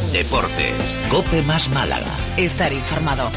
Deportes. COPE más Málaga. Estar informado.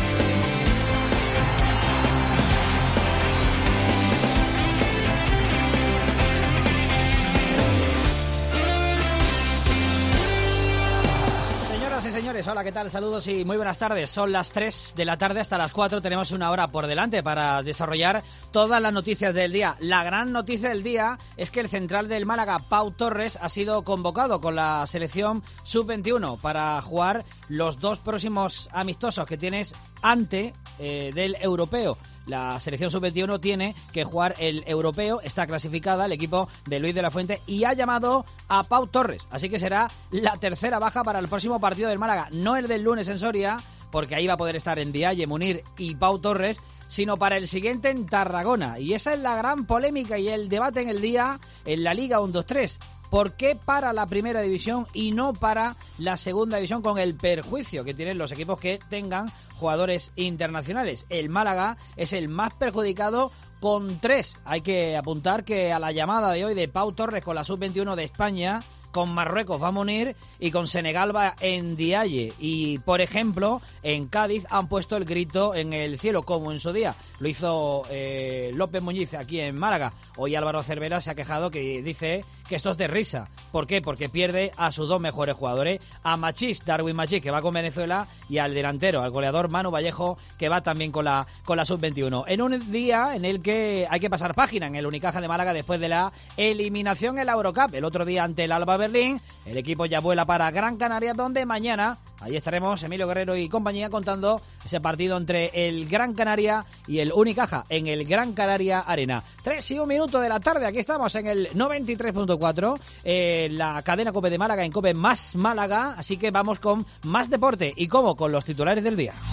Señores, hola, ¿qué tal? Saludos y muy buenas tardes. Son las 3 de la tarde hasta las 4. Tenemos una hora por delante para desarrollar todas las noticias del día. La gran noticia del día es que el central del Málaga, Pau Torres, ha sido convocado con la selección sub-21 para jugar los 2 próximos amistosos que tienes antes del europeo. La selección sub-21 tiene que jugar el europeo, está clasificada el equipo de Luis de la Fuente y ha llamado a Pau Torres, así que será la tercera baja para el próximo partido del Málaga, no el del lunes en Soria, porque ahí va a poder estar Ndiaye, Munir y Pau Torres, sino para el siguiente en Tarragona, y esa es la gran polémica y el debate en el día en la Liga 1-2-3. ¿Por qué para la primera división y no para la segunda división, con el perjuicio que tienen los equipos que tengan jugadores internacionales? El Málaga es el más perjudicado con 3. Hay que apuntar que a la llamada de hoy de Pau Torres con la sub-21 de España, con Marruecos va Munir y con Senegal va Ndiaye. Y, por ejemplo, en Cádiz han puesto el grito en el cielo, como en su día lo hizo López Muñiz aquí en Málaga. Hoy Álvaro Cervera se ha quejado, que dice que esto es de risa. ¿Por qué? Porque pierde a sus 2 mejores jugadores, a Machís, Darwin Machís, que va con Venezuela, y al delantero, al goleador Manu Vallejo, que va también con la sub-21. En un día en el que hay que pasar página en el Unicaja de Málaga después de la eliminación en la Eurocup. El otro día ante el Alba Berlín, el equipo ya vuela para Gran Canaria, donde mañana ahí estaremos Emilio Guerrero y compañía contando ese partido entre el Gran Canaria y el Unicaja en el Gran Canaria Arena. 3:01 de la tarde, aquí estamos en el 93.4, la cadena COPE de Málaga en COPE más Málaga, así que vamos con más deporte y como con los titulares del día.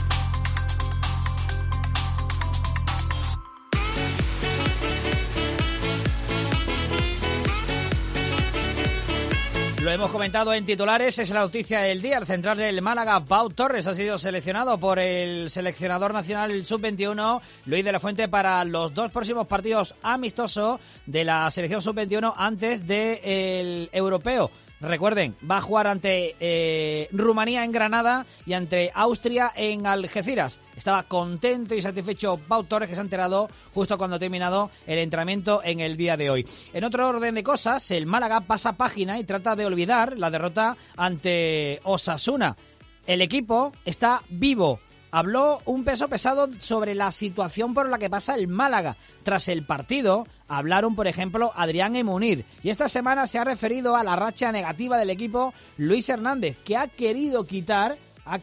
Lo hemos comentado en titulares, es la noticia del día. El central del Málaga, Pau Torres, ha sido seleccionado por el seleccionador nacional sub-21, Luis de la Fuente, para los 2 próximos partidos amistosos de la selección sub-21 antes del europeo. Recuerden, va a jugar ante Rumanía en Granada y ante Austria en Algeciras. Estaba contento y satisfecho Pau Torres, que se ha enterado justo cuando ha terminado el entrenamiento en el día de hoy. En otro orden de cosas, el Málaga pasa página y trata de olvidar la derrota ante Osasuna. El equipo está vivo. Habló un peso pesado sobre la situación por la que pasa el Málaga. Tras el partido, hablaron, por ejemplo, Adrián y Munir. Y esta semana se ha referido a la racha negativa del equipo Luis Hernández, que ha querido quitar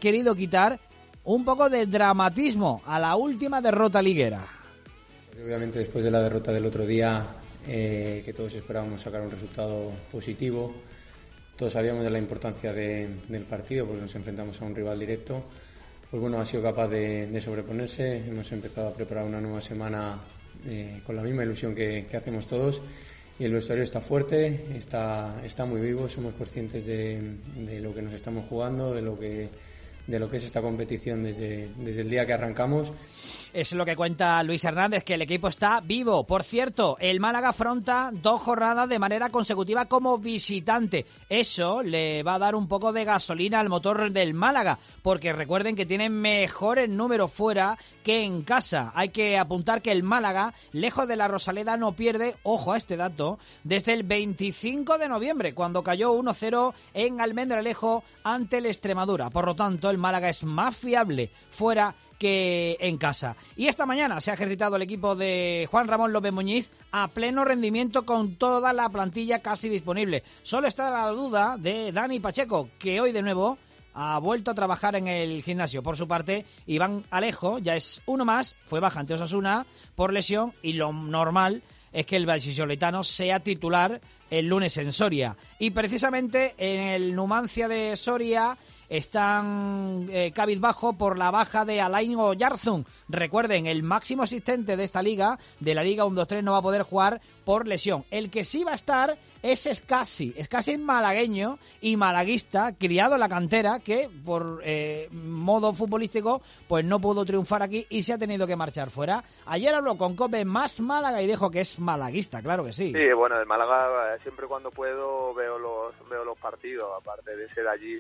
un poco de dramatismo a la última derrota liguera. Obviamente, después de la derrota del otro día, que todos esperábamos sacar un resultado positivo, todos sabíamos de la importancia del partido porque nos enfrentamos a un rival directo. Pues bueno, ha sido capaz de sobreponerse. Hemos empezado a preparar una nueva semana con la misma ilusión que hacemos todos, y el vestuario está fuerte, está muy vivo. Somos conscientes de lo que nos estamos jugando, de lo que es esta competición desde el día que arrancamos. Es lo que cuenta Luis Hernández, que el equipo está vivo. Por cierto, el Málaga afronta 2 jornadas de manera consecutiva como visitante. Eso le va a dar un poco de gasolina al motor del Málaga, porque recuerden que tienen mejores números fuera que en casa. Hay que apuntar que el Málaga, lejos de la Rosaleda, no pierde, ojo a este dato, desde el 25 de noviembre, cuando cayó 1-0 en Almendralejo ante el Extremadura. Por lo tanto, el Málaga es más fiable fuera que en casa. Y esta mañana se ha ejercitado el equipo de Juan Ramón López Muñiz a pleno rendimiento, con toda la plantilla casi disponible. Solo está la duda de Dani Pacheco, que hoy de nuevo ha vuelto a trabajar en el gimnasio. Por su parte, Iván Alejo ya es uno más, fue baja ante Osasuna por lesión, y lo normal es que el vallisoletano sea titular el lunes en Soria. Y precisamente en el Numancia de Soria están cabizbajo por la baja de Alain Oyarzún. Recuerden, el máximo asistente de esta liga, de la Liga 1-2-3, no va a poder jugar por lesión. El que sí va a estar es Escasi malagueño y malaguista, criado en la cantera, que por modo futbolístico pues no pudo triunfar aquí y se ha tenido que marchar fuera. Ayer habló con COPE más Málaga y dijo que es malaguista, claro que sí. Sí, bueno, de Málaga siempre cuando puedo veo los partidos, aparte de ser allí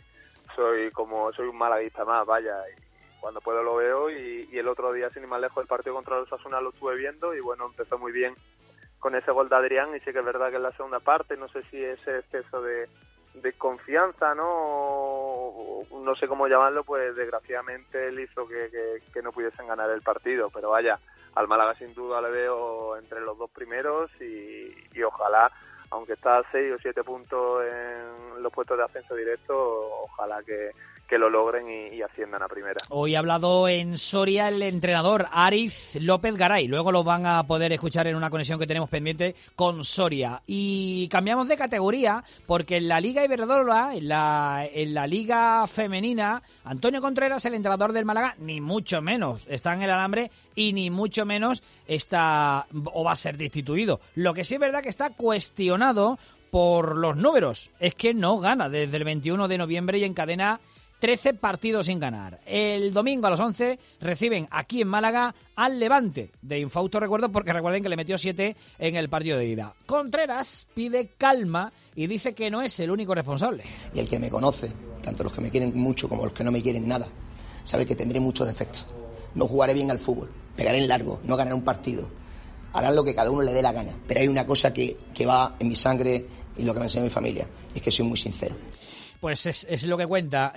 soy un malaguista más, vaya, y cuando puedo lo veo, y el otro día, sin ir más lejos, el partido contra el Osasuna lo estuve viendo, y bueno, empezó muy bien con ese gol de Adrián, y sí que es verdad que en la segunda parte, no sé si ese exceso de confianza, ¿no? No sé cómo llamarlo, pues desgraciadamente él hizo que no pudiesen ganar el partido, pero vaya, al Málaga sin duda le veo entre los dos primeros y ojalá, aunque está a 6 o 7 puntos en los puestos de ascenso directo, ojalá que lo logren y asciendan a primera. Hoy ha hablado en Soria el entrenador Ariz López Garay. Luego lo van a poder escuchar en una conexión que tenemos pendiente con Soria. Y cambiamos de categoría porque en la Liga Iberdrola, en la Liga Femenina, Antonio Contreras, el entrenador del Málaga, ni mucho menos está en el alambre y ni mucho menos está o va a ser destituido. Lo que sí es verdad que está cuestionado por los números. Es que no gana desde el 21 de noviembre y encadena 13 partidos sin ganar. El domingo a las 11 reciben aquí en Málaga al Levante de Infausto, recuerdo, porque recuerden que le metió 7 en el partido de ida. Contreras pide calma y dice que no es el único responsable. Y el que me conoce, tanto los que me quieren mucho como los que no me quieren nada, sabe que tendré muchos defectos. No jugaré bien al fútbol, pegaré en largo, no ganaré un partido. Harán lo que cada uno le dé la gana. Pero hay una cosa que va en mi sangre y lo que me enseña mi familia, es que soy muy sincero. Pues es lo que cuenta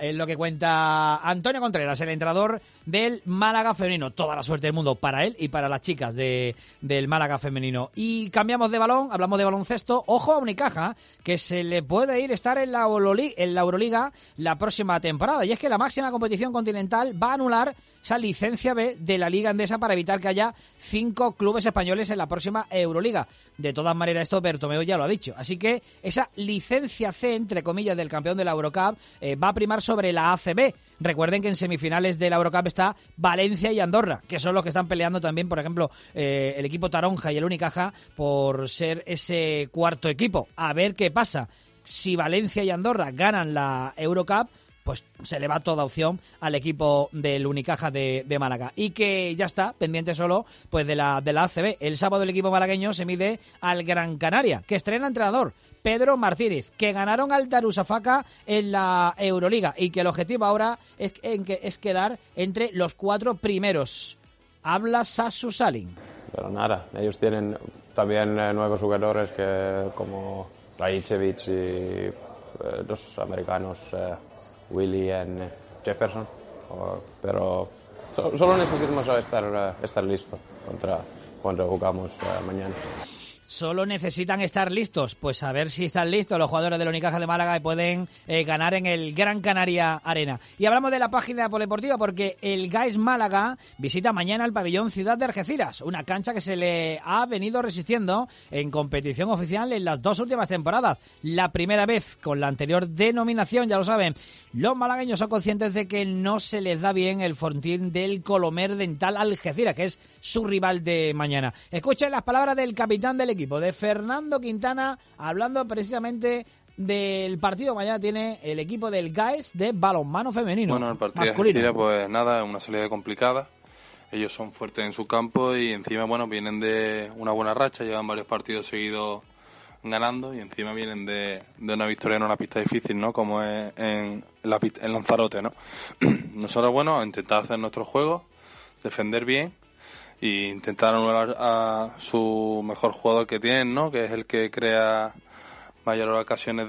Antonio Contreras, el entrenador del Málaga femenino. Toda la suerte del mundo para él y para las chicas del Málaga femenino. Y cambiamos de balón, hablamos de baloncesto. Ojo a Unicaja, que se le puede estar en la Euroliga la próxima temporada. Y es que la máxima competición continental va a anular esa licencia B de la Liga Endesa para evitar que haya 5 clubes españoles en la próxima Euroliga. De todas maneras, esto Bertomeu ya lo ha dicho. Así que esa licencia C, entre comillas, del campeón de la Eurocup va a primar sobre la ACB. Recuerden que en semifinales de la Eurocup está Valencia y Andorra, que son los que están peleando también, por ejemplo, el equipo Taronja y el Unicaja por ser ese cuarto equipo. A ver qué pasa. Si Valencia y Andorra ganan la Eurocup, pues se le va toda opción al equipo del Unicaja de Málaga. Y que ya está, pendiente solo pues de la ACB. El sábado el equipo malagueño se mide al Gran Canaria, que estrena entrenador, Pedro Martínez, que ganaron al Darusafaka en la Euroliga y que el objetivo ahora es quedar entre los 4 primeros. Habla Sasu Salin. Pero nada, ellos tienen también nuevos jugadores como Rajicevic y los americanos Willy y Jefferson, pero solo necesitamos estar listos cuando jugamos mañana. Solo necesitan estar listos, pues a ver si están listos los jugadores del Unicaja de Málaga y pueden ganar en el Gran Canaria Arena. Y hablamos de la página polideportiva porque el GAES Málaga visita mañana el pabellón Ciudad de Algeciras, una cancha que se le ha venido resistiendo en competición oficial en las 2 últimas temporadas. La primera vez con la anterior denominación, ya lo saben, los malagueños son conscientes de que no se les da bien el Fortín del Colomer Dental Algeciras, que es su rival de mañana. Escuchen las palabras del capitán del equipo, de Fernando Quintana, hablando precisamente del partido. Mañana tiene el equipo del GAES de balonmano femenino. Bueno, el partido masculino. de Algeciras, pues nada, es una salida complicada. Ellos son fuertes en su campo y encima, bueno, vienen de una buena racha, llevan varios partidos seguidos ganando y encima vienen de una victoria en una pista difícil, ¿no? Como es en Lanzarote, ¿no? Nosotros, bueno, intentar hacer nuestro juego, defender bien e intentar anular a su mejor jugador que tienen, ¿no? Que es el que crea mayores ocasiones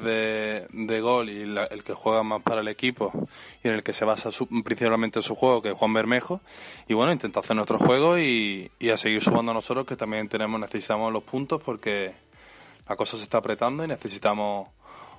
de gol y el que juega más para el equipo y en el que se basa principalmente su juego, que es Juan Bermejo. Y bueno, intentar hacer nuestro juego y a seguir sumando nosotros, que también necesitamos los puntos porque la cosa se está apretando y necesitamos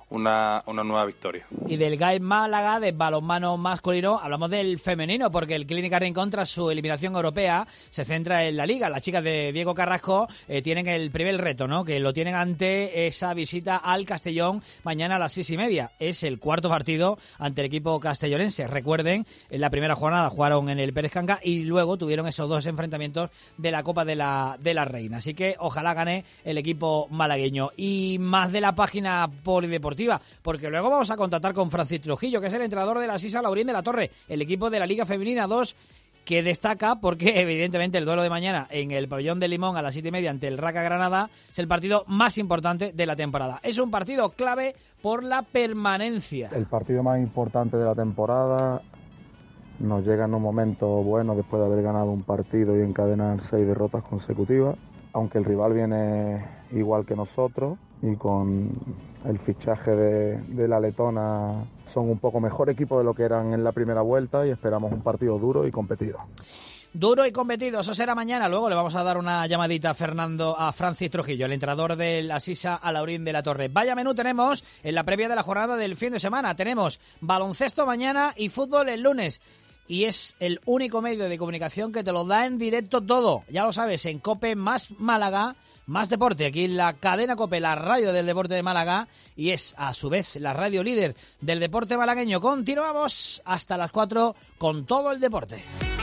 una nueva victoria. Y del GAES Málaga, de balonmano masculino, hablamos del femenino, porque el Clínica Rincón, tras su eliminación europea, se centra en la Liga. Las chicas de Diego Carrasco tienen el primer reto, ¿no? Que lo tienen ante esa visita al Castellón mañana a las 6:30. Es el cuarto partido ante el equipo castellonense. Recuerden, en la primera jornada jugaron en el Pérez Canga y luego tuvieron esos 2 enfrentamientos de la Copa de la Reina. Así que ojalá gane el equipo malagueño. Y más de la página polideportiva, porque luego vamos a contactar con Francis Trujillo, que es el entrenador de la Sisa Laurín de la Torre, el equipo de la Liga Femenina 2, que destaca porque evidentemente el duelo de mañana en el pabellón de Limón a las 7:30 ante el Raca Granada es el partido más importante de la temporada. Es un partido clave por la permanencia. El partido más importante de la temporada nos llega en un momento bueno después de haber ganado un partido y encadenar 6 derrotas consecutivas, aunque el rival viene igual que nosotros y con el fichaje de la letona son un poco mejor equipo de lo que eran en la primera vuelta y esperamos un partido duro y competido. Duro y competido, eso será mañana. Luego le vamos a dar una llamadita a Francis Trujillo, el entrenador del Asisa Alaurín de la Torre. Vaya menú tenemos en la previa de la jornada del fin de semana. Tenemos baloncesto mañana y fútbol el lunes. Y es el único medio de comunicación que te lo da en directo todo. Ya lo sabes, en COPE más Málaga, más deporte. Aquí en la cadena COPE, la radio del deporte de Málaga. Y es, a su vez, la radio líder del deporte malagueño. Continuamos hasta las 4 con todo el deporte.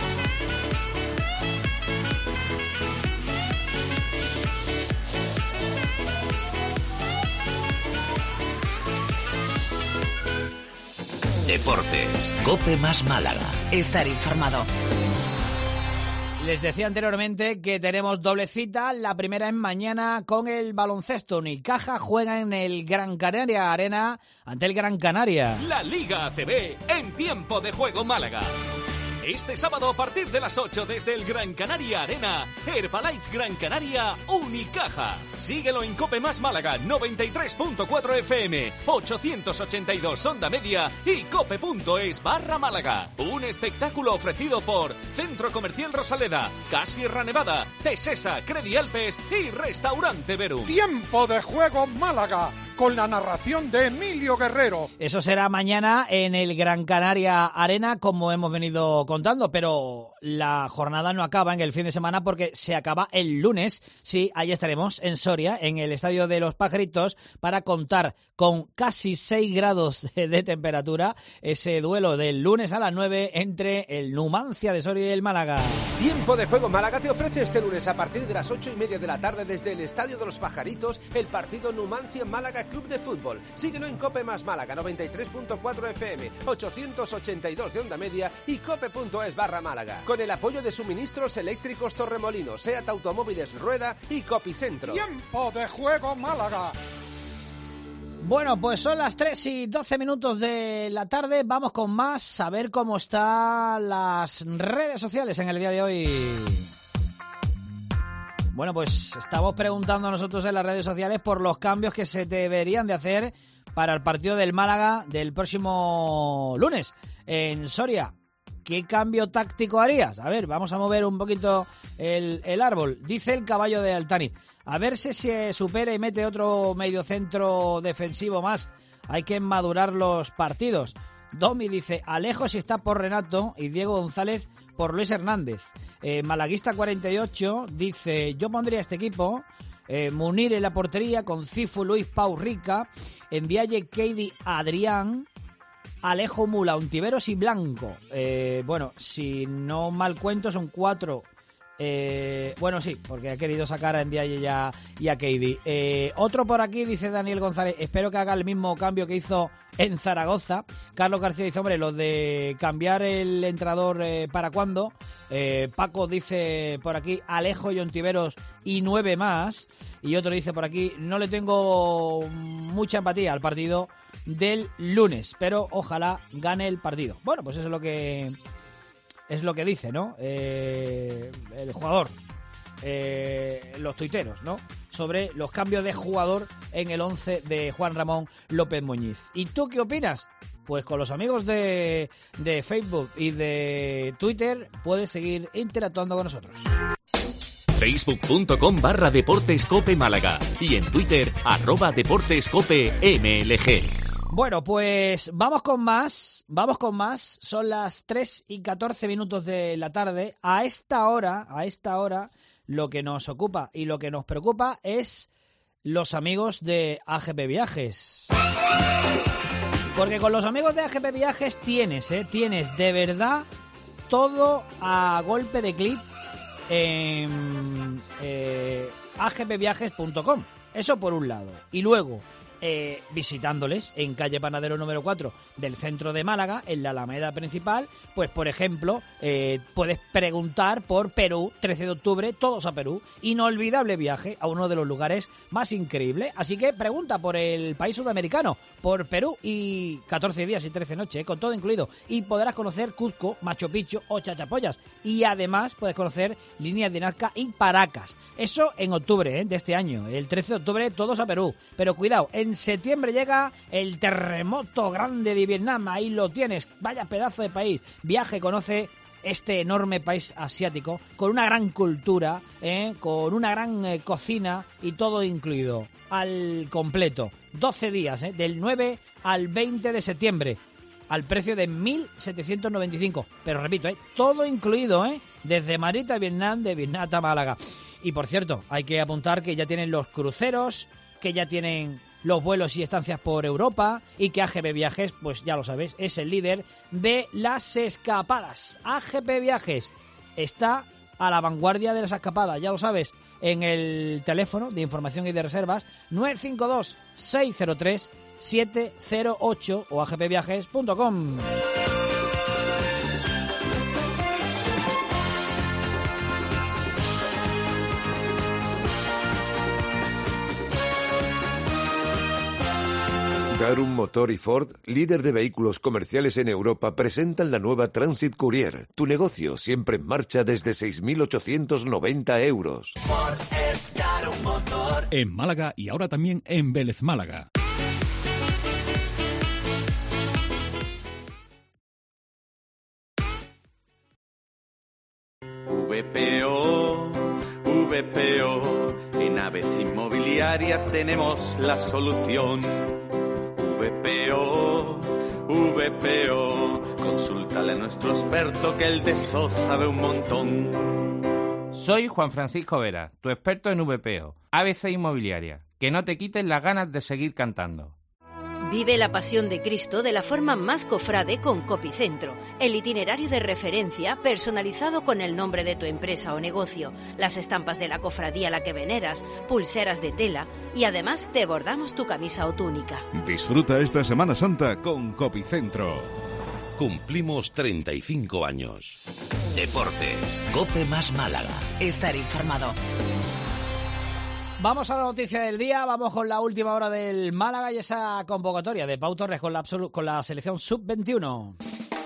Deportes, COPE más Málaga. Estar informado. Les decía anteriormente que tenemos doble cita. La primera es mañana con el baloncesto. Unicaja juega en el Gran Canaria Arena ante el Gran Canaria. La Liga ACB en tiempo de juego Málaga. Este sábado a partir de las 8 desde el Gran Canaria Arena, Herbalife Gran Canaria Unicaja. Síguelo en COPE más Málaga 93.4 FM, 882 onda media y cope.es/Málaga. Un espectáculo ofrecido por Centro Comercial Rosaleda, Sierra Nevada, Tesesa, Credi Alpes y Restaurante Verum. Tiempo de juego Málaga, con la narración de Emilio Guerrero. Eso será mañana en el Gran Canaria Arena, como hemos venido contando, pero la jornada no acaba en el fin de semana porque se acaba el lunes. Sí, ahí estaremos en Soria, en el Estadio de los Pajaritos, para contar con casi 6 grados de temperatura ese duelo del lunes a las 9 entre el Numancia de Soria y el Málaga. Tiempo de juego Málaga te ofrece este lunes a partir de las 8:30 de la tarde desde el Estadio de los Pajaritos el partido Numancia-Málaga Club de Fútbol. Síguelo en COPE más Málaga 93.4 FM, 882 de onda media y cope.es/Málaga. Con el apoyo de Suministros Eléctricos Torremolinos, SEAT Automóviles Rueda y Copicentro. Tiempo de juego Málaga. Bueno, pues son las 3:12 de la tarde. Vamos con más, a ver cómo están las redes sociales en el día de hoy. Bueno, pues estamos preguntando nosotros en las redes sociales por los cambios que se deberían de hacer para el partido del Málaga del próximo lunes en Soria. ¿Qué cambio táctico harías? A ver, vamos a mover un poquito el árbol. Dice el caballo de Altani. A ver si se supera y mete otro mediocentro defensivo más. Hay que madurar los partidos. Domi dice, Alejo si está por Renato y Diego González por Luis Hernández. Malaguista 48 dice, yo pondría este equipo, Munir en la portería con Cifu, Luis, Pau, Rica, Envialle, Keidi, Adrián, Alejo, Mula, Ontiveros y Blanco. Bueno, si no mal cuento son 4. Bueno, sí, porque ha querido sacar a Envialle y a Keidi. Otro por aquí, dice Daniel González, espero que haga el mismo cambio que hizo en Zaragoza. Carlos García dice, hombre, lo de cambiar el entrenador, ¿para cuándo? Paco dice por aquí, Alejo y Ontiveros y 9 más. Y otro dice por aquí, no le tengo mucha empatía al partido del lunes, pero ojalá gane el partido. Bueno, pues eso es lo que dice, ¿no? El jugador, los tuiteros, ¿no? Sobre los cambios de jugador en el 11 de Juan Ramón López Muñiz. ¿Y tú qué opinas? Pues con los amigos de Facebook y de Twitter puedes seguir interactuando con nosotros. Facebook.com/Deportes Cope Málaga y en Twitter @DeportesCopeMLG. Bueno, pues vamos con más. Son las 3:14 de la tarde. A esta hora, lo que nos ocupa y lo que nos preocupa es los amigos de AGP Viajes. Porque con los amigos de AGP Viajes tienes de verdad todo a golpe de clic en agpviajes.com. Eso por un lado. Y luego, visitándoles en calle Panadero número 4 del centro de Málaga, en la Alameda principal. Pues, por ejemplo, puedes preguntar por Perú, 13 de octubre, todos a Perú. Inolvidable viaje a uno de los lugares más increíbles. Así que pregunta por el país sudamericano, por Perú, y 14 días y 13 noches, con todo incluido. Y podrás conocer Cuzco, Machu Picchu o Chachapoyas. Y además puedes conocer líneas de Nazca y Paracas. Eso en octubre de este año. El 13 de octubre, todos a Perú. Pero cuidado, en septiembre llega el terremoto grande de Vietnam. Ahí lo tienes. Vaya pedazo de país. Viaje, conoce este enorme país asiático con una gran cultura, con una gran cocina y todo incluido. Al completo. 12 días, del 9 al 20 de septiembre. Al precio de 1.795. Pero repito, todo incluido, desde Madrid a Vietnam, de Vietnam a Málaga. Y por cierto, hay que apuntar que ya tienen los cruceros, que ya tienen los vuelos y estancias por Europa, y que AGP Viajes, pues ya lo sabes, es el líder de las escapadas. AGP Viajes está a la vanguardia de las escapadas, ya lo sabes, en el teléfono de información y de reservas 952 603 708 o agpviajes.com. Garum Motor y Ford, líder de vehículos comerciales en Europa, presentan la nueva Transit Courier. Tu negocio siempre en marcha desde 6.890 euros. Ford es Garum Motor. En Málaga y ahora también en Vélez Málaga. VPO, en Aves Inmobiliaria tenemos la solución. VPO, consúltale a nuestro experto que el de eso sabe un montón. Soy Juan Francisco Vera, tu experto en VPO, ABC Inmobiliaria. Que no te quiten las ganas de seguir cantando. Vive la pasión de Cristo de la forma más cofrade con Copicentro, el itinerario de referencia personalizado con el nombre de tu empresa o negocio, las estampas de la cofradía a la que veneras, pulseras de tela y además te bordamos tu camisa o túnica. Disfruta esta Semana Santa con Copicentro. Cumplimos 35 años. Deportes, COPE más Málaga. Estar informado. Vamos a la noticia del día, vamos con la última hora del Málaga y esa convocatoria de Pau Torres con la selección sub-21.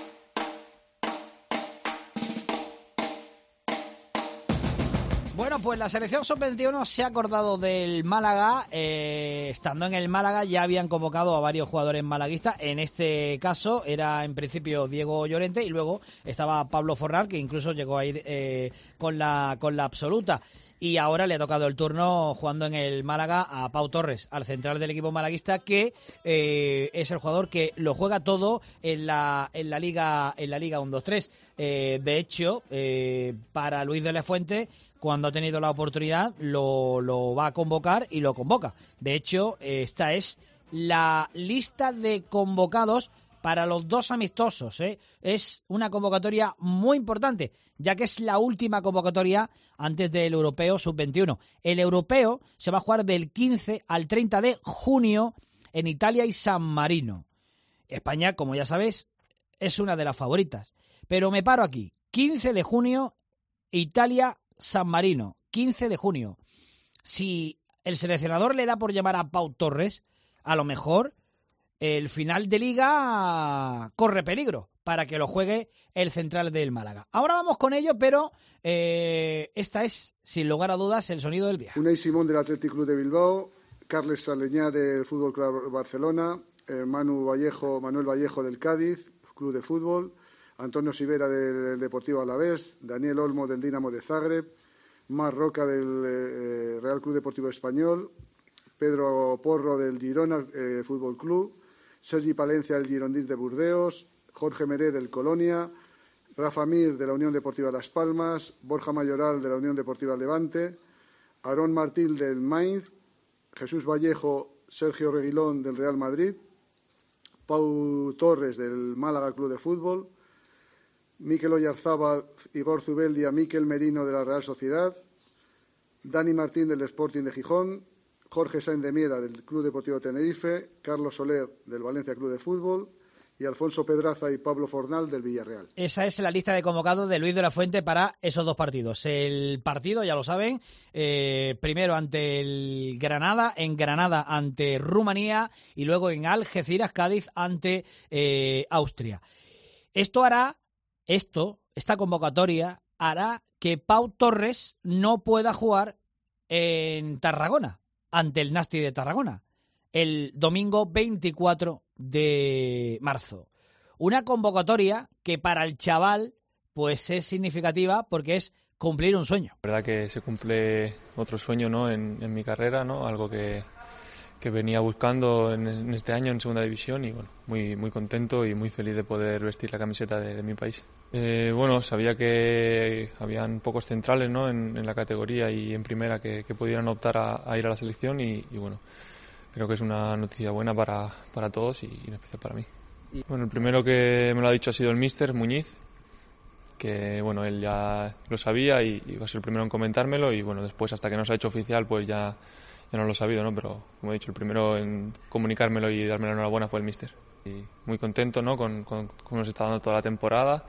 Bueno, pues la selección sub-21 se ha acordado del Málaga. Estando en el Málaga ya habían convocado a varios jugadores malaguistas. En este caso era en principio Diego Llorente y luego estaba Pablo Forral, que incluso llegó a ir con la absoluta. Y ahora le ha tocado el turno jugando en el Málaga a Pau Torres, al central del equipo malaguista, que es el jugador que lo juega todo en la Liga 1-2-3. De hecho, para Luis de la Fuente, cuando ha tenido la oportunidad, lo va a convocar y lo convoca. De hecho, esta es la lista de convocados para los dos amistosos. Es una convocatoria muy importante, ya que es la última convocatoria antes del Europeo Sub-21. El Europeo se va a jugar del 15 al 30 de junio en Italia y San Marino. España, como ya sabéis, es una de las favoritas. Pero me paro aquí. 15 de junio, Italia, San Marino. 15 de junio. Si el seleccionador le da por llamar a Pau Torres, a lo mejor el final de liga corre peligro para que lo juegue el central del Málaga. Ahora vamos con ello, pero esta es, sin lugar a dudas, el sonido del día. Unai Simón del Athletic Club de Bilbao, Carles Saleñá del Fútbol Club Barcelona, Manuel Vallejo del Cádiz Club de Fútbol, Antonio Sivera del Deportivo Alavés, Daniel Olmo del Dinamo de Zagreb, Mar Roca del Real Club Deportivo Español, Pedro Porro del Girona Fútbol Club, Sergi Palencia del Girondins de Burdeos, Jorge Meré del Colonia, Rafa Mir de la Unión Deportiva Las Palmas, Borja Mayoral de la Unión Deportiva Levante, Aarón Martín del Mainz, Jesús Vallejo, Sergio Reguilón del Real Madrid, Pau Torres del Málaga Club de Fútbol, Mikel Oyarzábal, Igor Zubeldia, Mikel Merino de la Real Sociedad, Dani Martín del Sporting de Gijón, Jorge Sainz de Miera, del Club Deportivo Tenerife, Carlos Soler, del Valencia Club de Fútbol, y Alfonso Pedraza y Pablo Fornal, del Villarreal. Esa es la lista de convocados de Luis de la Fuente para esos 2 partidos. El partido, ya lo saben, primero ante el Granada, en Granada ante Rumanía y luego en Algeciras, Cádiz, ante Austria. Esta convocatoria hará que Pau Torres no pueda jugar en Tarragona, ante el Nasti de Tarragona, el domingo 24 de marzo. Una convocatoria que para el chaval pues es significativa porque es cumplir un sueño. La verdad que se cumple otro sueño, ¿no? en mi carrera, ¿no? Algo que venía buscando en este año en segunda división y bueno, muy contento y muy feliz de poder vestir la camiseta de mi país. Bueno, sabía que habían pocos centrales, ¿no? en la categoría y en primera que pudieran optar a ir a la selección y bueno, creo que es una noticia buena para todos y en especial para mí. Bueno, el primero que me lo ha dicho ha sido el míster Muñiz, que bueno, él ya lo sabía y va a ser el primero en comentármelo y bueno, después hasta que no se ha hecho oficial pues ya no lo he sabido, ¿no? Pero como he dicho, el primero en comunicármelo y darme la enhorabuena fue el míster. Y muy contento, ¿no? con cómo nos está dando toda la temporada.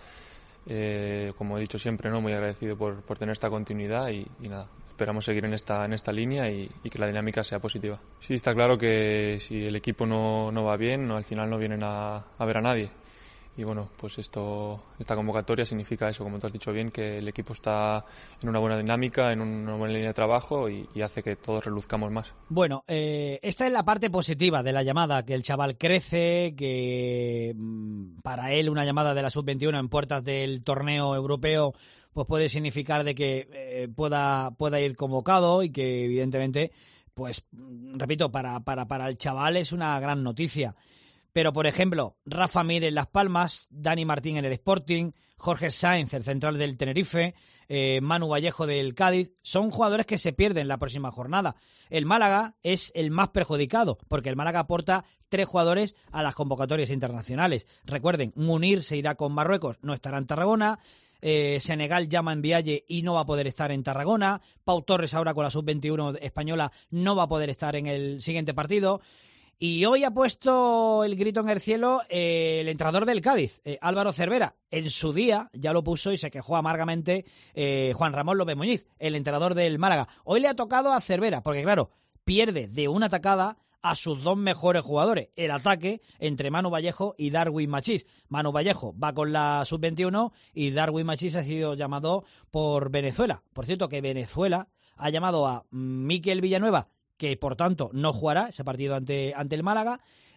Como he dicho siempre, ¿no? Muy agradecido por tener esta continuidad y nada, esperamos seguir en esta línea y que la dinámica sea positiva. Sí, está claro que si el equipo no va bien, al final no vienen a ver a nadie. Y bueno, pues esta convocatoria significa eso, como tú has dicho bien, que el equipo está en una buena dinámica, en una buena línea de trabajo y hace que todos reluzcamos más. Bueno, esta es la parte positiva de la llamada, que el chaval crece, que para él una llamada de la Sub-21 en puertas del torneo europeo pues puede significar de que pueda ir convocado y que evidentemente, pues repito, para el chaval es una gran noticia. Pero, por ejemplo, Rafa Mir en Las Palmas, Dani Martín en el Sporting, Jorge Sainz, el central del Tenerife, Manu Vallejo del Cádiz, son jugadores que se pierden la próxima jornada. El Málaga es el más perjudicado, porque el Málaga aporta 3 jugadores a las convocatorias internacionales. Recuerden, Munir se irá con Marruecos, no estará en Tarragona. Senegal llama en Vialle y no va a poder estar en Tarragona. Pau Torres ahora con la Sub-21 española no va a poder estar en el siguiente partido. Y hoy ha puesto el grito en el cielo el entrenador del Cádiz, Álvaro Cervera. En su día ya lo puso y se quejó amargamente Juan Ramón López Muñiz, el entrenador del Málaga. Hoy le ha tocado a Cervera, porque claro, pierde de una tacada a sus 2 mejores jugadores. El ataque entre Manu Vallejo y Darwin Machís. Manu Vallejo va con la Sub-21 y Darwin Machís ha sido llamado por Venezuela. Por cierto, que Venezuela ha llamado a Mikel Villanueva, que por tanto no jugará ese partido ante el Málaga,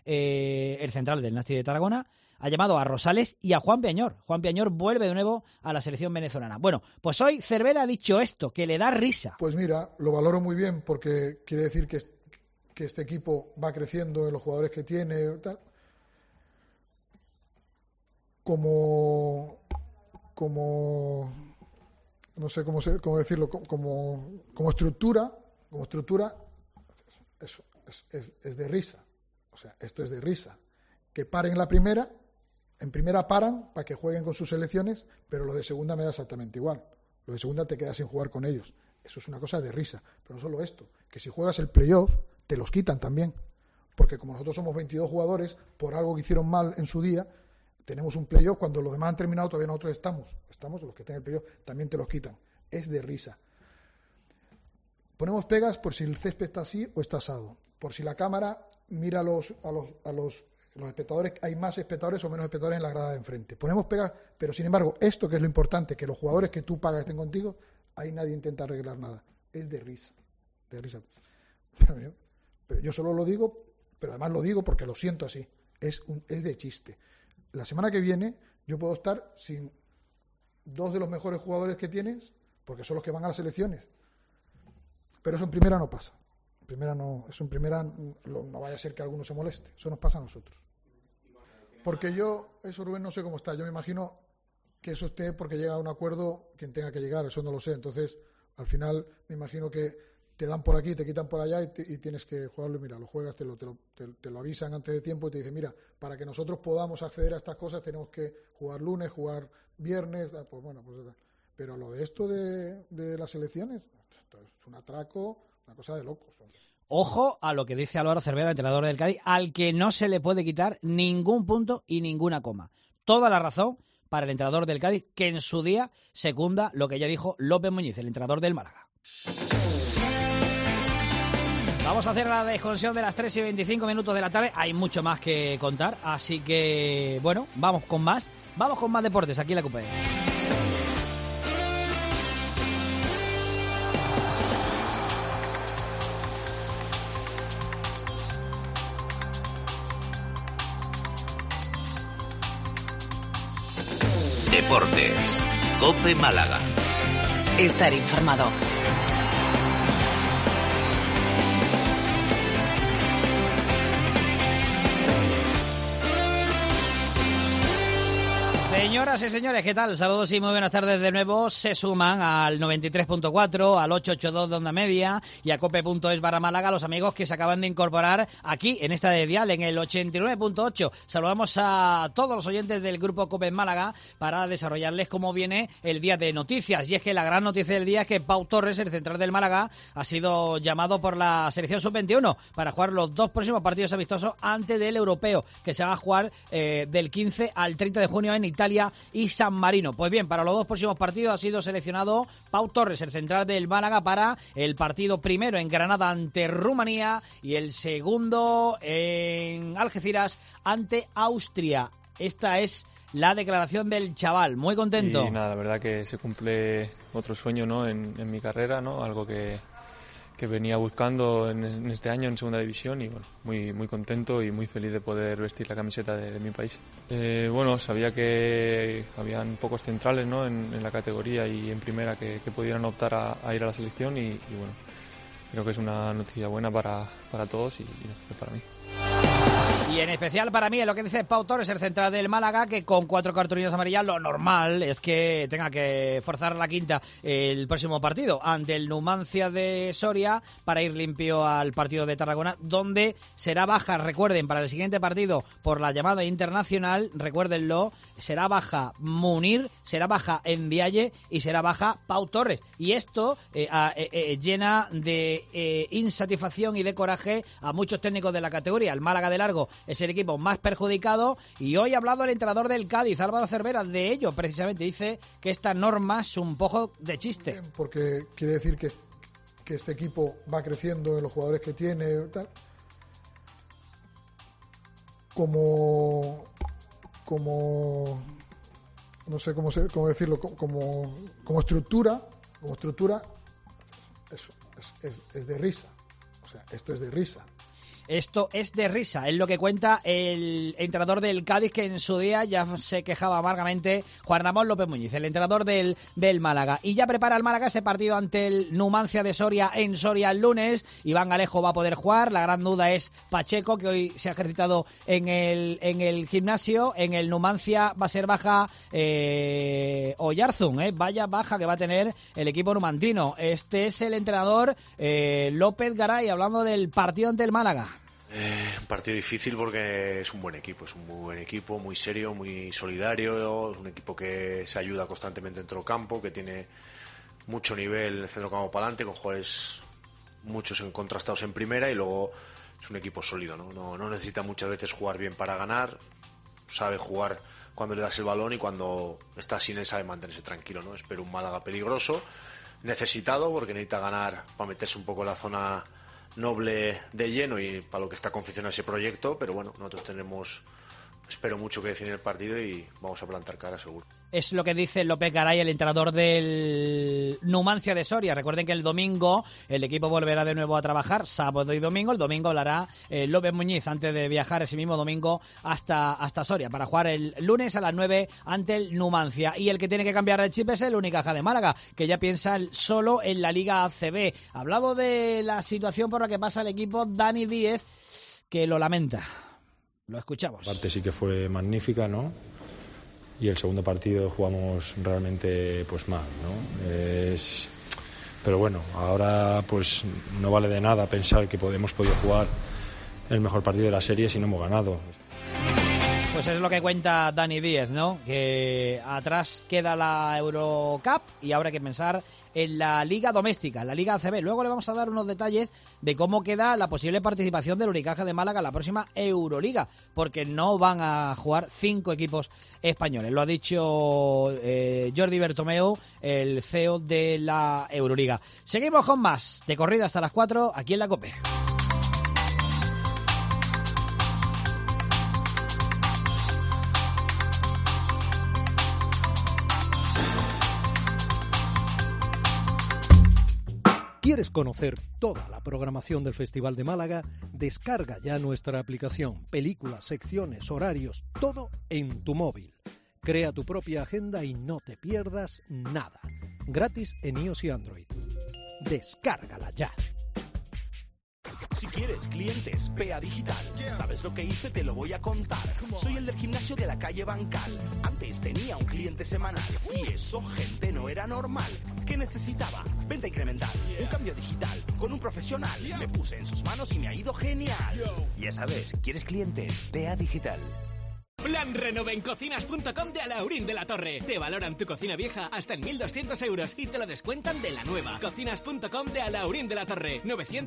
el central del Nasti de Tarragona, ha llamado a Rosales y a Juan Peñor. Juan Peñor vuelve de nuevo a la selección venezolana. Bueno, pues hoy Cervera ha dicho esto, que le da risa. Pues mira, lo valoro muy bien porque quiere decir que este equipo va creciendo en los jugadores que tiene, tal. Como no sé cómo decirlo, como estructura, eso es de risa. O sea, esto es de risa. Que paren en primera paran para que jueguen con sus selecciones, pero lo de segunda me da exactamente igual. Lo de segunda te quedas sin jugar con ellos. Eso es una cosa de risa. Pero no solo esto, que si juegas el playoff, te los quitan también. Porque como nosotros somos 22 jugadores, por algo que hicieron mal en su día, tenemos un playoff, cuando los demás han terminado, todavía nosotros estamos, los que están en el playoff, también te los quitan. Es de risa. Ponemos pegas por si el césped está así o está asado. Por si la cámara mira a los espectadores, hay más espectadores o menos espectadores en la grada de enfrente. Ponemos pegas, pero sin embargo, esto que es lo importante, que los jugadores que tú pagas estén contigo, ahí nadie intenta arreglar nada. Es de risa. De risa. Pero yo solo lo digo, pero además lo digo porque lo siento así. Es de chiste. La semana que viene yo puedo estar sin 2 de los mejores jugadores que tienes, porque son los que van a las selecciones. Pero eso en primera no pasa. No vaya a ser que alguno se moleste. Eso nos pasa a nosotros. Porque eso Rubén no sé cómo está. Yo me imagino que eso esté porque llega a un acuerdo quien tenga que llegar. Eso no lo sé. Entonces, al final, me imagino que te dan por aquí, te quitan por allá y tienes que jugarlo. Mira, lo juegas, te lo avisan antes de tiempo y te dicen, mira, para que nosotros podamos acceder a estas cosas tenemos que jugar lunes, jugar viernes. Pues bueno, pues pero lo de esto de las elecciones, esto es un atraco, una cosa de locos. Ojo a lo que dice Álvaro Cervera, entrenador del Cádiz, al que no se le puede quitar ningún punto y ninguna coma. Toda la razón para el entrenador del Cádiz, que en su día secunda lo que ya dijo López Muñiz, el entrenador del Málaga. Vamos a hacer la desconexión de las 3:25 de la tarde. Hay mucho más que contar, así que, bueno, vamos con más deportes aquí en la COPE. Deportes. COPE Málaga. Estar informado. Señoras y señores, ¿qué tal? Saludos y muy buenas tardes de nuevo. Se suman al 93.4, al 882 de Onda Media y a cope.es/Málaga los amigos que se acaban de incorporar aquí en esta de dial, en el 89.8. Saludamos a todos los oyentes del grupo COPE Málaga para desarrollarles cómo viene el día de noticias. Y es que la gran noticia del día es que Pau Torres, el central del Málaga, ha sido llamado por la selección sub-21 para jugar los 2 próximos partidos amistosos antes del europeo, que se va a jugar del 15 al 30 de junio en Italia y San Marino. Pues bien, para los 2 próximos partidos ha sido seleccionado Pau Torres, el central del Málaga, para el partido primero en Granada ante Rumanía y el segundo en Algeciras ante Austria. Esta es la declaración del chaval, muy contento. Y nada, la verdad que se cumple otro sueño, ¿no? en mi carrera, ¿no? Algo que venía buscando en este año en segunda división y bueno, muy contento y muy feliz de poder vestir la camiseta de mi país. Bueno, sabía que habían pocos centrales, ¿no? en la categoría y en primera que pudieran optar a ir a la selección y bueno, creo que es una noticia buena para todos y para mí. Y en especial para mí, es lo que dice Pau Torres, el central del Málaga, que con 4 cartulinas amarillas lo normal es que tenga que forzar la quinta el próximo partido ante el Numancia de Soria para ir limpio al partido de Tarragona, donde será baja, recuerden, para el siguiente partido por la llamada internacional, recuérdenlo, será baja Munir, será baja Envialle y será baja Pau Torres. Y esto llena de insatisfacción y de coraje a muchos técnicos de la categoría. El Málaga de largo es el equipo más perjudicado y hoy ha hablado el entrenador del Cádiz, Álvaro Cervera, de ello precisamente. Dice que esta norma es un poco de chiste. Porque quiere decir que este equipo va creciendo en los jugadores que tiene, tal. Como no sé cómo decirlo, como estructura eso es de risa. O sea, esto es de risa. Esto es de risa, es lo que cuenta el entrenador del Cádiz, que en su día ya se quejaba amargamente, Juan Ramón López Muñiz, el entrenador del Málaga. Y ya prepara el Málaga ese partido ante el Numancia de Soria en Soria el lunes. Iván Alejo va a poder jugar, la gran duda es Pacheco, que hoy se ha ejercitado en el gimnasio. En el Numancia va a ser baja Oyarzún, vaya baja que va a tener el equipo numantino. Este es el entrenador López Garay, hablando del partido ante el Málaga. Un partido difícil porque es un buen equipo, es un muy buen equipo, muy serio, muy solidario, es un equipo que se ayuda constantemente dentro del campo, que tiene mucho nivel en el centro campo para adelante, con jugadores muchos contrastados en primera, y luego es un equipo sólido, no necesita muchas veces jugar bien para ganar, sabe jugar cuando le das el balón y cuando está sin él sabe mantenerse tranquilo, ¿no? Espero un Málaga peligroso, necesitado, porque necesita ganar para meterse un poco en la zona noble de lleno y para lo que está confeccionando ese proyecto, pero bueno, nosotros espero mucho que decir en el partido y vamos a plantar cara seguro. Es lo que dice López Garay, el entrenador del Numancia de Soria. Recuerden que el domingo el equipo volverá de nuevo a trabajar, sábado y domingo. El domingo hablará López Muñiz antes de viajar ese mismo domingo hasta Soria para jugar el lunes a las 9 ante el Numancia. Y el que tiene que cambiar el chip es el Unicaja de Málaga, que ya piensa solo en la Liga ACB. Hablado de la situación por la que pasa el equipo, Dani Díez, que lo lamenta. Lo escuchamos. La parte sí que fue magnífica, ¿no? Y el segundo partido jugamos realmente pues mal, ¿no? Pero bueno, ahora pues no vale de nada pensar que hemos podido jugar el mejor partido de la serie si no hemos ganado. Pues es lo que cuenta Dani Díez, ¿no? Que atrás queda la Eurocup y ahora hay que pensar en la Liga Doméstica, en la Liga ACB. Luego le vamos a dar unos detalles de cómo queda la posible participación del Unicaja de Málaga en la próxima Euroliga, porque no van a jugar 5 equipos españoles. Lo ha dicho Jordi Bertomeu, el CEO de la Euroliga. Seguimos con más de corrida hasta las 4 aquí en la COPE. ¿Quieres conocer toda la programación del Festival de Málaga? Descarga ya nuestra aplicación, películas, secciones, horarios, todo en tu móvil. Crea tu propia agenda y no te pierdas nada. Gratis en iOS y Android. Descárgala ya. Si quieres clientes, PA Digital. ¿Sabes lo que hice? Te lo voy a contar. Soy el del gimnasio de la calle Bancal. Antes tenía un cliente semanal y eso, gente, no era normal. ¿Qué necesitaba? Venta incremental. Un cambio digital con un profesional. Me puse en sus manos y me ha ido genial. Ya sabes, ¿quieres clientes? PA Digital. Plan Renove en cocinas.com de Alaurín de la Torre. Te valoran tu cocina vieja hasta en 1.200 euros y te lo descuentan de la nueva. Cocinas.com de Alaurín de la Torre.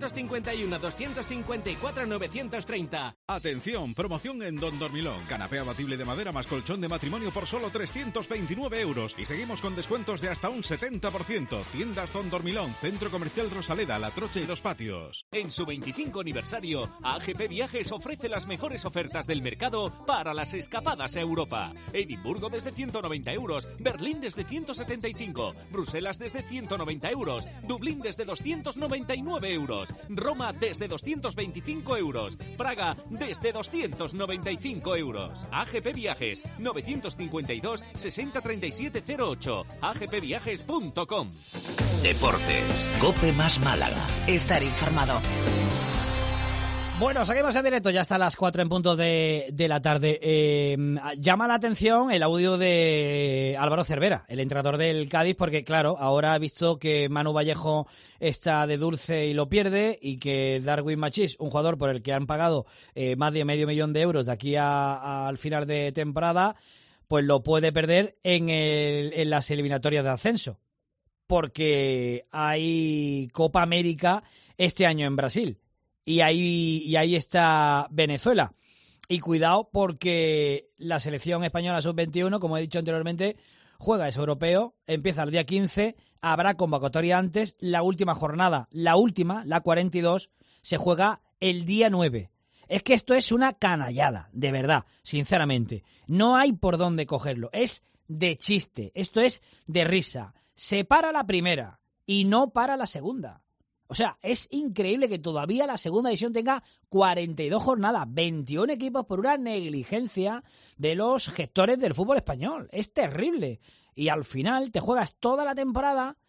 951-254-930. Atención, promoción en Don Dormilón. Canapé abatible de madera más colchón de matrimonio por solo 329 euros. Y seguimos con descuentos de hasta un 70%. Tiendas Don Dormilón, Centro Comercial Rosaleda, La Troche y Los Patios. En su 25 aniversario, AGP Viajes ofrece las mejores ofertas del mercado para las escapadas a Europa. Edimburgo desde 190 euros, Berlín desde 175, Bruselas desde 190 euros, Dublín desde 299 euros, Roma desde 225 euros, Praga desde 295 euros. AGP Viajes, 952 60 37 08, agpviajes.com. Deportes, COPE más Málaga. Estar informado. Bueno, seguimos en directo, ya hasta las 4 en punto de la tarde. Llama la atención el audio de Álvaro Cervera, el entrenador del Cádiz, porque claro, ahora ha visto que Manu Vallejo está de dulce y lo pierde, y que Darwin Machís, un jugador por el que han pagado más de medio millón de euros de aquí al final de temporada, pues lo puede perder en las eliminatorias de ascenso, porque hay Copa América este año en Brasil. Y ahí está Venezuela. Y cuidado, porque la selección española sub-21, como he dicho anteriormente, juega ese europeo, empieza el día 15, habrá convocatoria antes, la última jornada, la 42, se juega el día 9. Es que esto es una canallada, de verdad, sinceramente. No hay por dónde cogerlo, es de chiste, esto es de risa. Se para la primera y no para la segunda. O sea, es increíble que todavía la segunda división tenga 42 jornadas, 21 equipos por una negligencia de los gestores del fútbol español. Es terrible. Y al final te juegas toda la temporada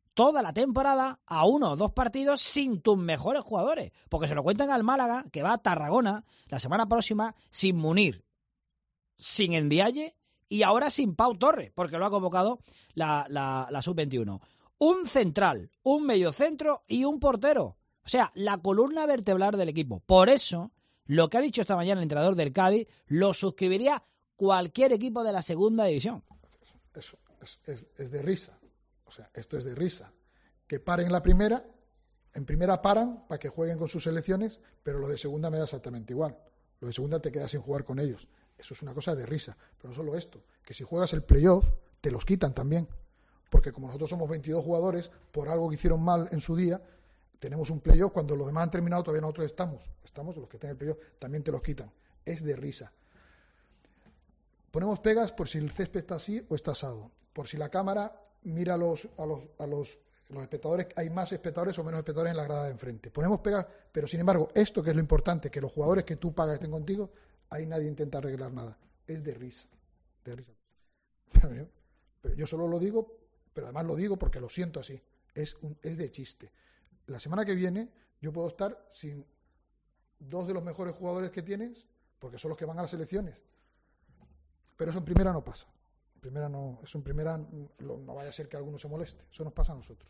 a 1 o 2 partidos sin tus mejores jugadores. Porque se lo cuentan al Málaga, que va a Tarragona la semana próxima sin Munir, sin Ndiaye y ahora sin Pau Torres, porque lo ha convocado la sub-21. Un central, un mediocentro y un portero. O sea, la columna vertebral del equipo. Por eso, lo que ha dicho esta mañana el entrenador del Cádiz, lo suscribiría cualquier equipo de la segunda división. Eso es de risa. O sea, esto es de risa. Que paren la primera, en primera paran para que jueguen con sus selecciones, pero lo de segunda me da exactamente igual. Lo de segunda te quedas sin jugar con ellos. Eso es una cosa de risa. Pero no solo esto, que si juegas el playoff, te los quitan también. Porque como nosotros somos 22 jugadores, por algo que hicieron mal en su día, tenemos un playoff, cuando los demás han terminado, todavía nosotros estamos, los que están en el playoff, también te los quitan. Es de risa. Ponemos pegas por si el césped está así o está asado. Por si la cámara mira a los espectadores, hay más espectadores o menos espectadores en la grada de enfrente. Ponemos pegas, pero sin embargo, esto que es lo importante, que los jugadores que tú pagas estén contigo, ahí nadie intenta arreglar nada. Es de risa. De risa. Pero yo solo lo digo, pero además lo digo porque lo siento así. Es de chiste. La semana que viene yo puedo estar sin 2 de los mejores jugadores que tienes, porque son los que van a las selecciones. Pero eso en primera no pasa. No vaya a ser que alguno se moleste. Eso nos pasa a nosotros.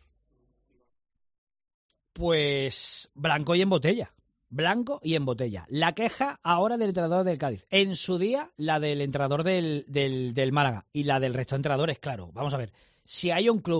Pues blanco y en botella. Blanco y en botella. La queja ahora del entrenador del Cádiz. En su día, la del entrenador del Málaga. Y la del resto de entrenadores, claro. Vamos a ver. Si hay un club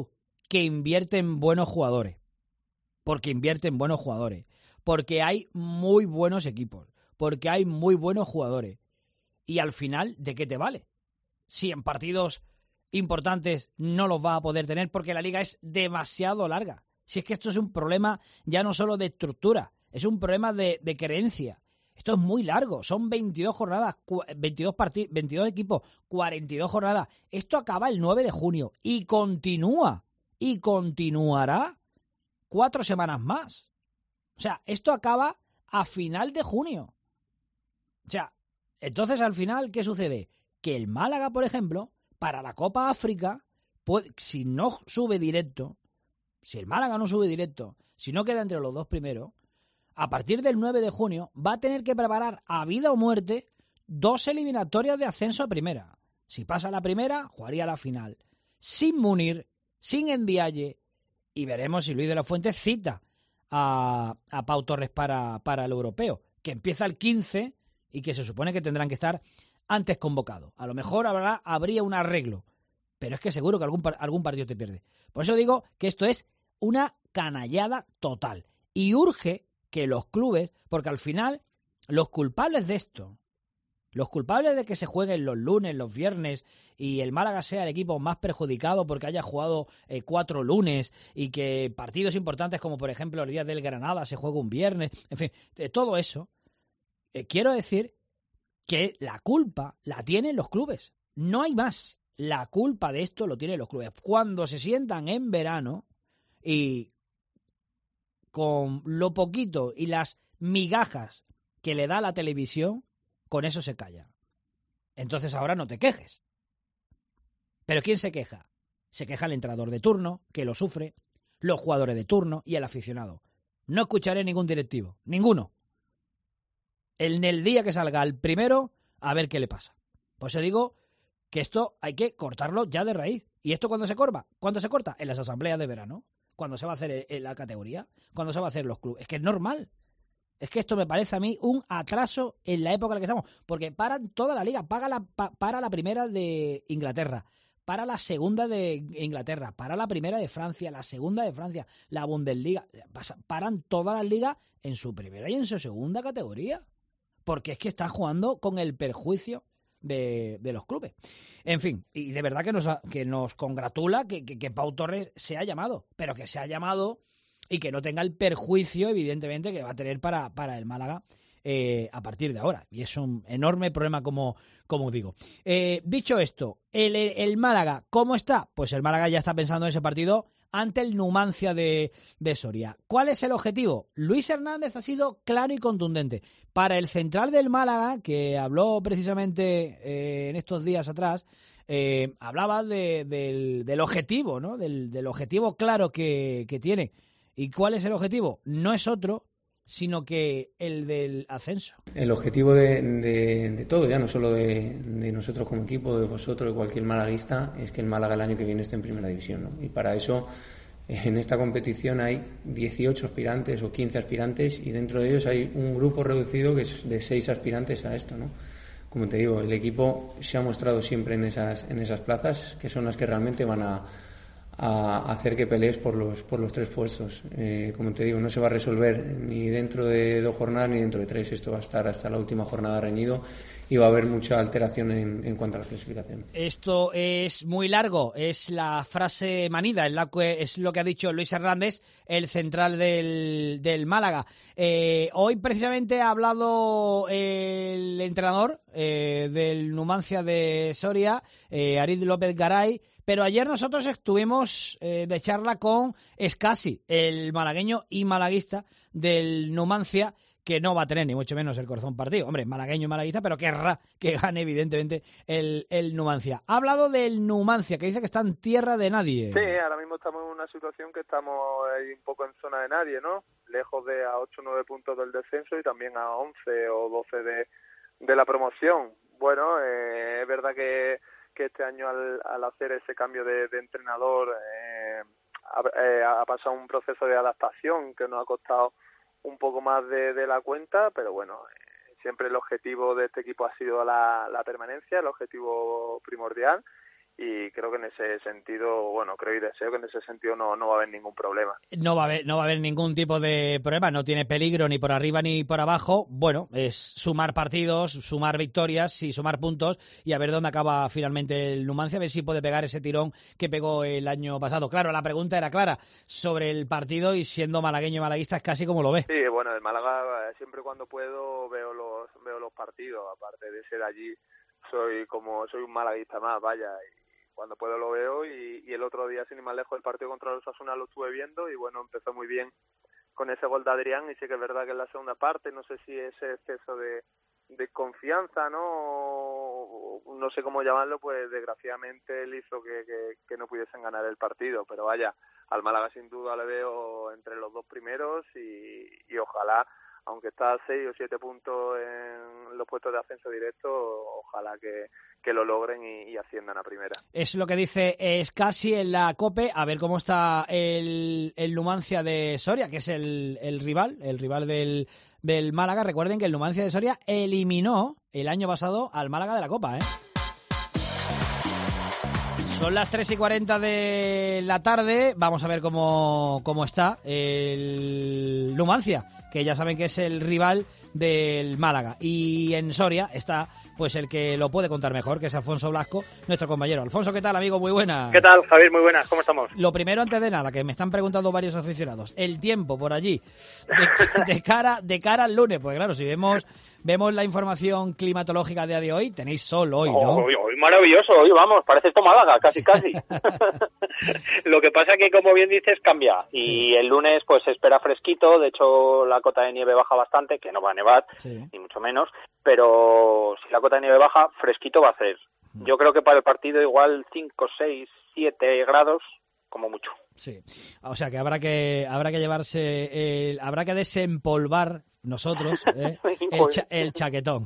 que invierte en buenos jugadores. Porque invierte en buenos jugadores. Porque hay muy buenos equipos. Porque hay muy buenos jugadores. Y al final, ¿de qué te vale? Si en partidos importantes no los vas a poder tener porque la liga es demasiado larga. Si es que esto es un problema ya no solo de estructura, es un problema de creencia. Esto es muy largo, son 22 jornadas, 22 equipos, 42 jornadas. Esto acaba el 9 de junio y continúa, y continuará 4 semanas más. O sea, esto acaba a final de junio. O sea, entonces al final, ¿qué sucede? Que el Málaga, por ejemplo, para la Copa África, si no sube directo, si el Málaga no sube directo, si no queda entre los 2 primeros, a partir del 9 de junio va a tener que preparar a vida o muerte 2 eliminatorias de ascenso a primera. Si pasa la primera, jugaría la final. Sin Munir, sin Ndiaye, y veremos si Luis de la Fuente cita a Pau Torres para el europeo, que empieza el 15 y que se supone que tendrán que estar antes convocados. A lo mejor habría un arreglo, pero es que seguro que algún partido te pierde. Por eso digo que esto es una canallada total. Y urge que los clubes, porque al final los culpables de esto, los culpables de que se jueguen los lunes, los viernes y el Málaga sea el equipo más perjudicado porque haya jugado 4 lunes y que partidos importantes como por ejemplo el día del Granada se juega un viernes, en fin, todo eso, quiero decir que la culpa la tienen los clubes, no hay más. La culpa de esto lo tienen los clubes. Cuando se sientan en verano y con lo poquito y las migajas que le da la televisión, con eso se calla. Entonces ahora no te quejes. ¿Pero quién se queja? Se queja el entrenador de turno, que lo sufre, los jugadores de turno y el aficionado. No escucharé ningún directivo, ninguno. En el día que salga el primero, a ver qué le pasa. Por eso digo que esto hay que cortarlo ya de raíz. ¿Y esto cuándo se corta? ¿Cuándo se corta? En las asambleas de verano. Cuando se va a hacer la categoría. Cuando se va a hacer los clubes. Es que es normal. Es que esto me parece a mí un atraso en la época en la que estamos. Porque paran toda la liga. Para la primera de Inglaterra. Para la segunda de Inglaterra. Para la primera de Francia. La segunda de Francia. La Bundesliga. Paran todas las ligas en su primera y en su segunda categoría. Porque es que están jugando con el perjuicio de los clubes. En fin, y de verdad que nos congratula que Pau Torres se ha llamado, pero que se ha llamado y que no tenga el perjuicio, evidentemente, que va a tener para el Málaga a partir de ahora. Y es un enorme problema, como digo. Dicho esto, el Málaga, ¿cómo está? Pues el Málaga ya está pensando en ese partido ante el Numancia de Soria. ¿Cuál es el objetivo? Luis Hernández ha sido claro y contundente. Para el central del Málaga, que habló precisamente en estos días atrás, hablaba del objetivo, ¿no? Del objetivo claro que tiene. ¿Y cuál es el objetivo? No es otro, sino que el del ascenso. El objetivo de todo, ya no solo de nosotros como equipo, de vosotros, de cualquier malaguista, es que el Málaga el año que viene esté en primera división, ¿no? Y para eso, en esta competición hay 18 aspirantes o 15 aspirantes y dentro de ellos hay un grupo reducido que es de 6 aspirantes a esto, ¿no? Como te digo, el equipo se ha mostrado siempre en esas plazas, que son las que realmente van a hacer que pelees por los 3 puestos. Como te digo, no se va a resolver ni dentro de 2 jornadas ni dentro de 3. Esto va a estar hasta la última jornada reñido y va a haber mucha alteración en cuanto a la clasificación. Esto es muy largo, es la frase manida, es lo que ha dicho Luis Hernández, el central del Málaga. Hoy precisamente ha hablado el entrenador del Numancia de Soria, Arid López Garay, pero ayer nosotros estuvimos de charla con Escasi, el malagueño y malaguista del Numancia, que no va a tener ni mucho menos el corazón partido. Hombre, malagueño y malaguista, pero querrá que gane evidentemente el Numancia. Ha hablado del Numancia, que dice que está en tierra de nadie. Sí, ahora mismo estamos en una situación que estamos ahí un poco en zona de nadie, ¿no? Lejos de a 8 o 9 puntos del descenso y también a 11 o 12 de la promoción. Bueno, es verdad que este año al hacer ese cambio de entrenador ha pasado un proceso de adaptación que nos ha costado un poco más de la cuenta, pero bueno, siempre el objetivo de este equipo ha sido la permanencia, el objetivo primordial, y creo que en ese sentido, bueno, creo y deseo que en ese sentido no va a haber ningún problema. No va a haber ningún tipo de problema, no tiene peligro ni por arriba ni por abajo. Bueno, es sumar partidos, sumar victorias y sumar puntos y a ver dónde acaba finalmente el Numancia, a ver si puede pegar ese tirón que pegó el año pasado. Claro, la pregunta era clara sobre el partido y siendo malagueño y malaguista es casi como lo ve. Sí, bueno, el Málaga siempre cuando puedo veo los partidos, aparte de ser allí soy un malaguista más, vaya, y cuando puedo lo veo y el otro día, sin ir más lejos, el partido contra los Osasuna lo estuve viendo y bueno, empezó muy bien con ese gol de Adrián y sí que es verdad que en la segunda parte, no sé si ese exceso de confianza, no sé cómo llamarlo, pues desgraciadamente él hizo que no pudiesen ganar el partido, pero vaya, al Málaga sin duda le veo entre los dos primeros y ojalá, aunque está a 6 o 7 puntos en los puestos de ascenso directo, ojalá que lo logren y asciendan a primera. Es lo que dice Escasi en la COPE, a ver cómo está el Numancia de Soria, que es el rival del Málaga. Recuerden que el Numancia de Soria eliminó el año pasado al Málaga de la Copa, Son las 3:40 de la tarde, vamos a ver cómo está el Numancia, que ya saben que es el rival del Málaga. Y en Soria está pues el que lo puede contar mejor, que es Alfonso Blasco, nuestro compañero. Alfonso, ¿qué tal, amigo? Muy buenas. ¿Qué tal, Javier? Muy buenas, ¿cómo estamos? Lo primero, antes de nada, que me están preguntando varios aficionados, el tiempo por allí, de cara al lunes, pues claro, si vemos la información climatológica de a de hoy, tenéis sol hoy, ¿no? Hoy maravilloso, hoy vamos, parece esto Málaga, casi. Lo que pasa que, como bien dices, cambia. Y el lunes pues se espera fresquito, de hecho la cota de nieve baja bastante, que no va a nevar, ni mucho menos, pero si la cota de nieve baja, fresquito va a hacer. Yo creo que para el partido igual 5, 6, 7 grados, como mucho. Sí, o sea que habrá que llevarse, habrá que desempolvar nosotros el chaquetón.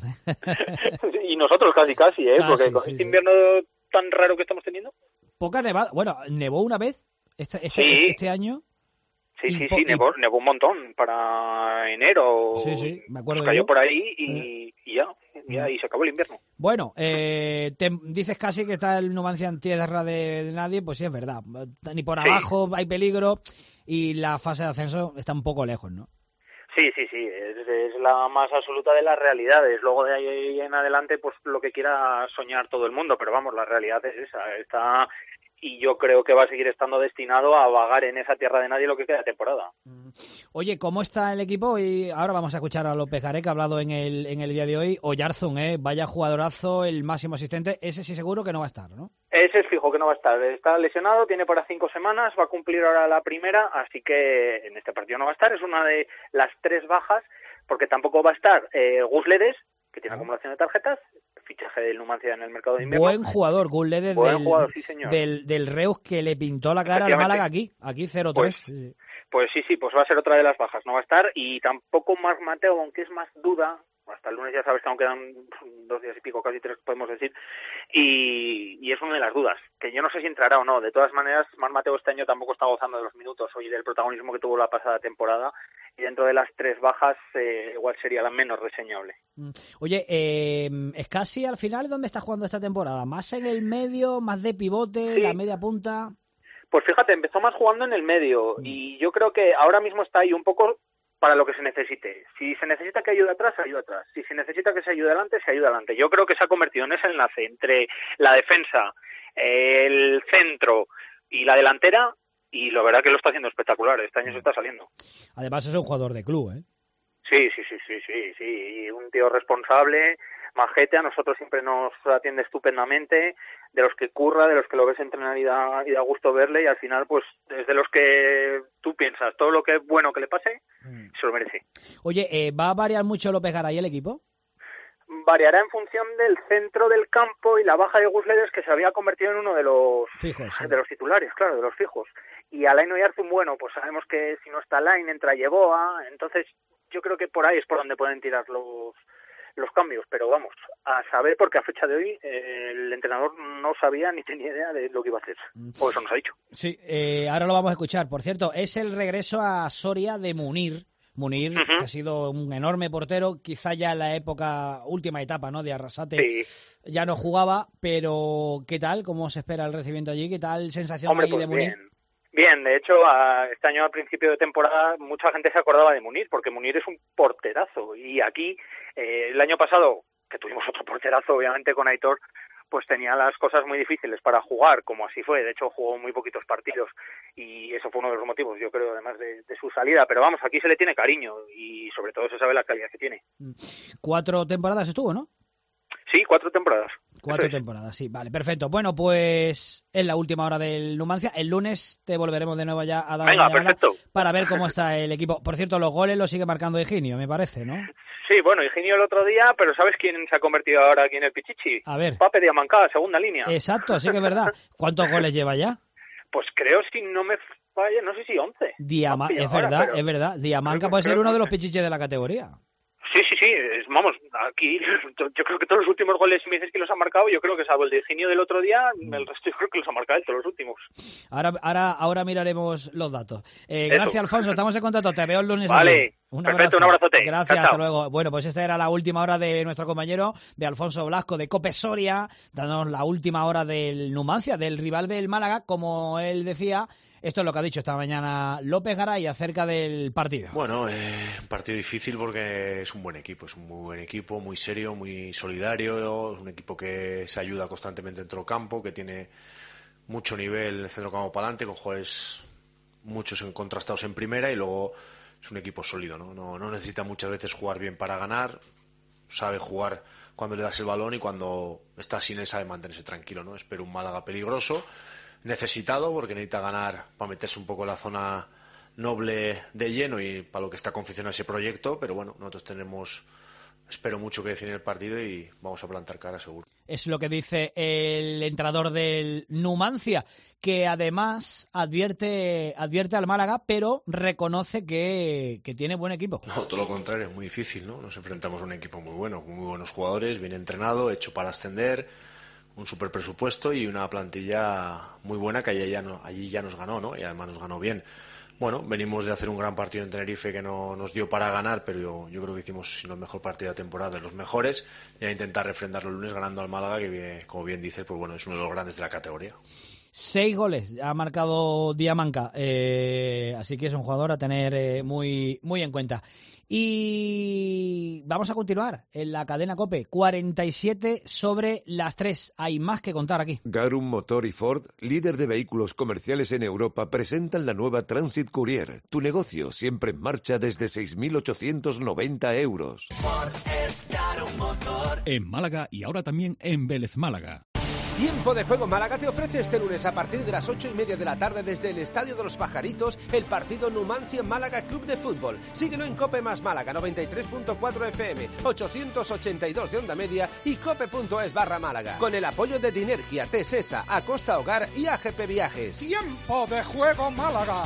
Y nosotros casi, porque con este invierno tan raro que estamos teniendo. Poca nevada, bueno, nevó una vez este año. Sí, nevó un montón para enero. Sí, me acuerdo. Nos cayó por ahí y y se acabó el invierno. Bueno, dices casi que está el Numancia en tierra de nadie, pues sí, es verdad. Ni por abajo hay peligro y la fase de ascenso está un poco lejos, ¿no? Sí, es la más absoluta de las realidades. Luego de ahí en adelante, pues lo que quiera soñar todo el mundo, pero vamos, la realidad es esa. Está... Y yo creo que va a seguir estando destinado a vagar en esa tierra de nadie lo que queda de temporada. Oye, ¿cómo está el equipo? Y ahora vamos a escuchar a López Garé, que ha hablado en el día de hoy. Oyarzún, vaya jugadorazo, el máximo asistente. Ese sí seguro que no va a estar, ¿no? Ese es fijo que no va a estar. Está lesionado, tiene para 5 semanas, va a cumplir ahora la primera, así que en este partido no va a estar. Es una de las 3 bajas, porque tampoco va a estar Gus Ledes, que tiene acumulación de tarjetas, fichaje del Numancia en el mercado de invierno. Buen jugador, Gus Ledes, sí, señor. del Reus, que le pintó la cara al Málaga aquí 0-3. Pues va a ser otra de las bajas, no va a estar. Y tampoco Marc Mateo, aunque es más duda, hasta el lunes ya sabes que aún quedan 2 días y pico, casi 3 podemos decir, y es una de las dudas, que yo no sé si entrará o no. De todas maneras, Marc Mateo este año tampoco está gozando de los minutos hoy del protagonismo que tuvo la pasada temporada, y dentro de las 3 bajas igual sería la menos reseñable. Oye, Escasi al final, ¿dónde está jugando esta temporada? ¿Más en el medio, más de pivote, la media punta? Pues fíjate, empezó más jugando en el medio, y yo creo que ahora mismo está ahí un poco para lo que se necesite. Si se necesita que ayude atrás, ayuda atrás. Si se necesita que se ayude adelante, se ayuda adelante. Yo creo que se ha convertido en ese enlace entre la defensa, el centro y la delantera, y la verdad que lo está haciendo espectacular. Este año se está saliendo. Además es un jugador de club, Sí. Un tío responsable, majete, a nosotros siempre nos atiende estupendamente, de los que curra, de los que lo ves entrenar y da gusto verle, y al final pues es de los que tú piensas, todo lo que es bueno que le pase, se lo merece. Oye, ¿va a variar mucho López Garay el equipo? Variará en función del centro del campo y la baja de Gus Ledes, que se había convertido en uno de los fijos, de los titulares, claro, de los fijos. Y Alain Oyarzún, bueno, pues sabemos que si no está Alain, entra Yeboah, entonces yo creo que por ahí es por donde pueden tirar los cambios, pero vamos, a saber, porque a fecha de hoy el entrenador no sabía ni tenía idea de lo que iba a hacer, o eso nos ha dicho. Sí, ahora lo vamos a escuchar. Por cierto, es el regreso a Soria de Munir, Munir, que ha sido un enorme portero, quizá ya en la última etapa, ¿no?, de Arrasate, ya no jugaba, pero ¿qué tal? ¿Cómo se espera el recibimiento allí? ¿Qué tal sensación ahí de Munir? Bien, de hecho, este año al principio de temporada mucha gente se acordaba de Munir, porque Munir es un porterazo, y aquí el año pasado, que tuvimos otro porterazo obviamente con Aitor, pues tenía las cosas muy difíciles para jugar, como así fue. De hecho, jugó muy poquitos partidos y eso fue uno de los motivos, yo creo, además de su salida. Pero vamos, aquí se le tiene cariño y sobre todo se sabe la calidad que tiene. 4 temporadas estuvo, ¿no? Sí, 4 temporadas. 4 temporadas, sí, vale, perfecto. Bueno, pues es la última hora del Numancia. El lunes te volveremos de nuevo ya a dar una llamada para ver cómo está el equipo. Por cierto, los goles los sigue marcando Higinio, me parece, ¿no? Sí, bueno, Higinio el otro día, pero ¿sabes quién se ha convertido ahora aquí en el Pichichi? A ver. Pape Diamancá, segunda línea. Exacto, sí que es verdad. ¿Cuántos goles lleva ya? Pues creo, si no me falla, no sé si 11. Es verdad. Diamanca puede ser uno de los Pichichis de la categoría. Sí, vamos, aquí yo creo que todos los últimos goles, si me dices que los ha marcado, yo creo que salvo el de Higinio del otro día, el resto yo creo que los ha marcado él, todos los últimos. Ahora miraremos los datos. Gracias, Alfonso, estamos en contacto, te veo el lunes. Vale, perfecto, un abrazote. Gracias, hasta luego. Bueno, pues esta era la última hora de nuestro compañero, de Alfonso Blasco, de COPE Soria, dándonos la última hora del Numancia, del rival del Málaga, como él decía. Esto es lo que ha dicho esta mañana López Garay acerca del partido. Bueno, un partido difícil porque es un buen equipo, es un muy buen equipo, muy serio, muy solidario, es un equipo que se ayuda constantemente dentro del campo, que tiene mucho nivel en el centro campo para adelante, con jugadores muchos contrastados en primera, y luego es un equipo sólido, ¿no? No necesita muchas veces jugar bien para ganar, sabe jugar cuando le das el balón y cuando está sin él sabe mantenerse tranquilo, ¿no? Espero un Málaga peligroso, necesitado, porque necesita ganar para meterse un poco en la zona noble de lleno y para lo que está confeccionando ese proyecto, pero bueno, nosotros espero mucho que decir en el partido y vamos a plantar cara seguro. Es lo que dice el entrenador del Numancia, que además advierte al Málaga, pero reconoce que tiene buen equipo. No, todo lo contrario, es muy difícil, ¿no? Nos enfrentamos a un equipo muy bueno, con muy buenos jugadores, bien entrenado, hecho para ascender, un super presupuesto y una plantilla muy buena que allí ya nos ganó, ¿no? Y además nos ganó bien. Bueno, venimos de hacer un gran partido en Tenerife que no nos dio para ganar, pero yo creo que hicimos, si no el mejor partido de la temporada, de los mejores, y a intentar refrendarlo el lunes ganando al Málaga, que como bien dices, pues bueno, es uno de los grandes de la categoría. 6 goles ha marcado Diamanca, así que es un jugador a tener muy, muy en cuenta. Y vamos a continuar en la cadena COPE, 47 sobre las 3. Hay más que contar aquí. Garum Motor y Ford, líder de vehículos comerciales en Europa, presentan la nueva Transit Courier. Tu negocio siempre en marcha desde 6.890 euros. Ford es Garum Motor. En Málaga y ahora también en Vélez Málaga. Tiempo de Juego Málaga te ofrece este lunes a partir de las 8:30 de la tarde desde el Estadio de los Pajaritos el partido Numancia Málaga Club de Fútbol. Síguelo en COPE más Málaga 93.4 FM, 882 de onda media y cope.es/Málaga. Con el apoyo de Dinergia, Tesesa, Acosta Hogar y AGP Viajes. Tiempo de Juego Málaga.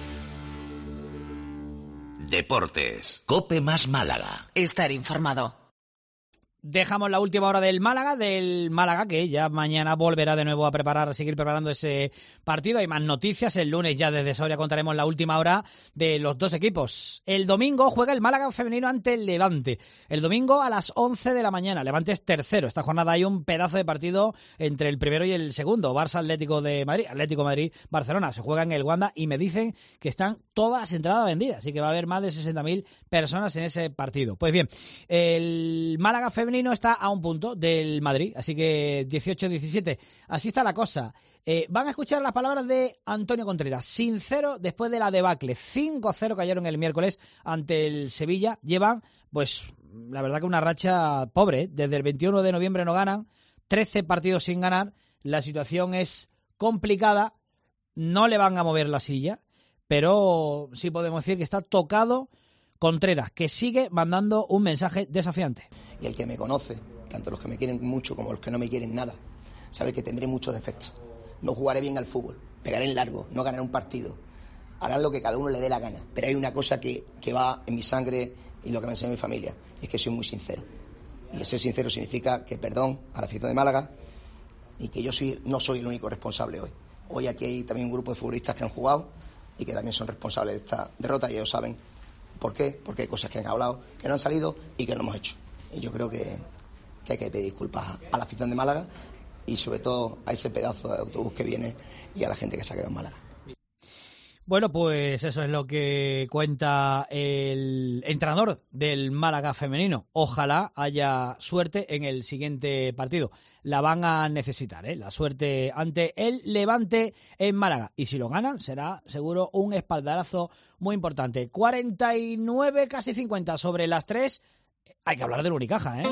Deportes. COPE más Málaga. Estar informado. Dejamos la última hora del Málaga, que ya mañana volverá de nuevo a seguir preparando ese partido. Hay más noticias. El lunes ya desde Soria contaremos la última hora de los dos equipos. El domingo juega el Málaga femenino ante el Levante. El domingo a las 11 de la mañana. Levante es tercero. Esta jornada hay un pedazo de partido entre el primero y el segundo. Barça Atlético de Madrid, Atlético Madrid, Barcelona. Se juega en el Wanda y me dicen que están todas las entradas vendidas. Así que va a haber más de 60.000 personas en ese partido. Pues bien, el Málaga femenino está a un punto del Madrid, así que 18-17. Así está la cosa. Van a escuchar las palabras de Antonio Contreras, sincero después de la debacle. 5-0 cayeron el miércoles ante el Sevilla. Llevan, pues, la verdad que una racha pobre, ¿eh? Desde el 21 de noviembre no ganan, 13 partidos sin ganar. La situación es complicada, no le van a mover la silla, pero sí podemos decir que está tocado Contreras, que sigue mandando un mensaje desafiante. Y el que me conoce, tanto los que me quieren mucho como los que no me quieren nada, sabe que tendré muchos defectos. No jugaré bien al fútbol, pegaré en largo, no ganaré un partido. Harán lo que cada uno le dé la gana. Pero hay una cosa que va en mi sangre y lo que me enseña mi familia, es que soy muy sincero. Y ser sincero significa que perdón a la afición de Málaga y que yo no soy el único responsable hoy. Hoy aquí hay también un grupo de futbolistas que han jugado y que también son responsables de esta derrota y ellos saben ¿Por qué? Porque hay cosas que han hablado, que no han salido y que no hemos hecho. Y yo creo que hay que pedir disculpas a la afición de Málaga y sobre todo a ese pedazo de autobús que viene y a la gente que se ha quedado en Málaga. Bueno, pues eso es lo que cuenta el entrenador del Málaga femenino. Ojalá haya suerte en el siguiente partido. La van a necesitar, la suerte ante el Levante en Málaga. Y si lo ganan, será seguro un espaldarazo muy importante. 49, casi 50 sobre las 3. Hay que hablar del Unicaja,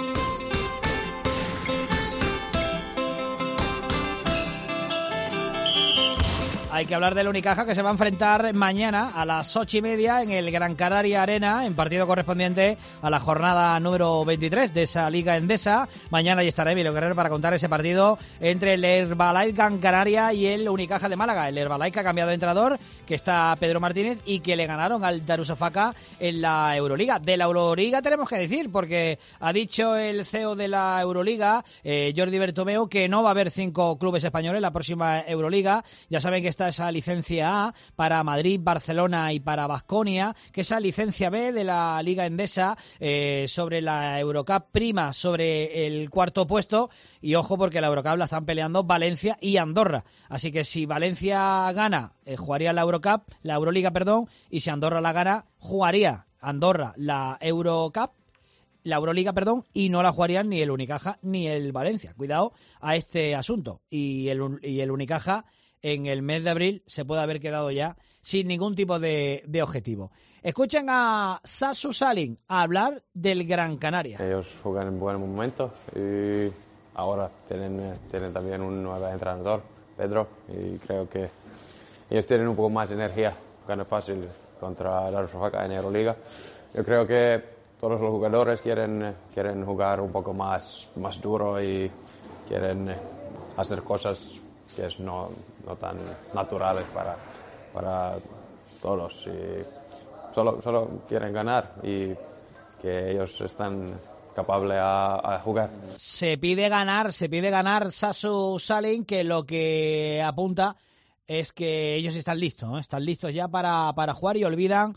Hay que hablar del Unicaja, que se va a enfrentar mañana a las 8:30 en el Gran Canaria Arena, en partido correspondiente a la jornada número 23 de esa Liga Endesa. Mañana ya estará Emilio Guerrero para contar ese partido entre el Herbalife Gran Canaria y el Unicaja de Málaga. El Herbalife que ha cambiado de entrenador, que está Pedro Martínez, y que le ganaron al Darusafaka en la Euroliga. De la Euroliga tenemos que decir, porque ha dicho el CEO de la Euroliga, Jordi Bertomeu, que no va a haber 5 clubes españoles en la próxima Euroliga. Ya saben que está esa licencia A para Madrid, Barcelona y para Baskonia, que esa licencia B de la Liga Endesa sobre la Eurocup prima sobre el cuarto puesto, y ojo porque la Eurocup la están peleando Valencia y Andorra, así que si Valencia gana jugaría la Euroliga, y si Andorra la gana jugaría Andorra la Eurocup, la Euroliga, y no la jugarían ni el Unicaja ni el Valencia. Cuidado a este asunto. Y el Unicaja en el mes de abril se puede haber quedado ya sin ningún tipo de objetivo. Escuchen a Sasu Salin a hablar del Gran Canaria. Ellos juegan en buen momento y ahora tienen también un nuevo entrenador, Pedro, y creo que ellos tienen un poco más de energía. Gana fácil contra Darusafaka en Euroliga. Yo creo que todos los jugadores quieren jugar un poco más duro y quieren hacer cosas que es no tan naturales para todos, y solo quieren ganar y que ellos están capaces a jugar. Se pide ganar Sasu Salin, que lo que apunta es que ellos están listos ya para jugar y olvidan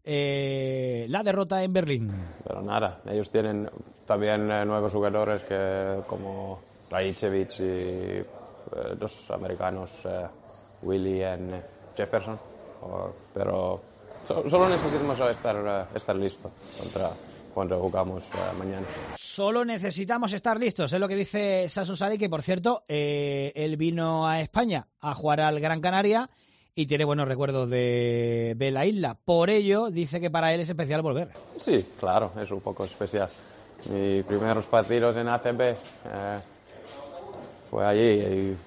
la derrota en Berlín. Pero nada, ellos tienen también nuevos jugadores como Rajicevic y dos americanos, Willy y Jefferson, pero solo necesitamos estar listos cuando jugamos mañana. Solo necesitamos estar listos, es lo que dice Sasu Salin, que por cierto, él vino a España a jugar al Gran Canaria y tiene buenos recuerdos de la isla. Por ello, dice que para él es especial volver. Sí, claro, es un poco especial. Mis primeros partidos en ACB fue allí y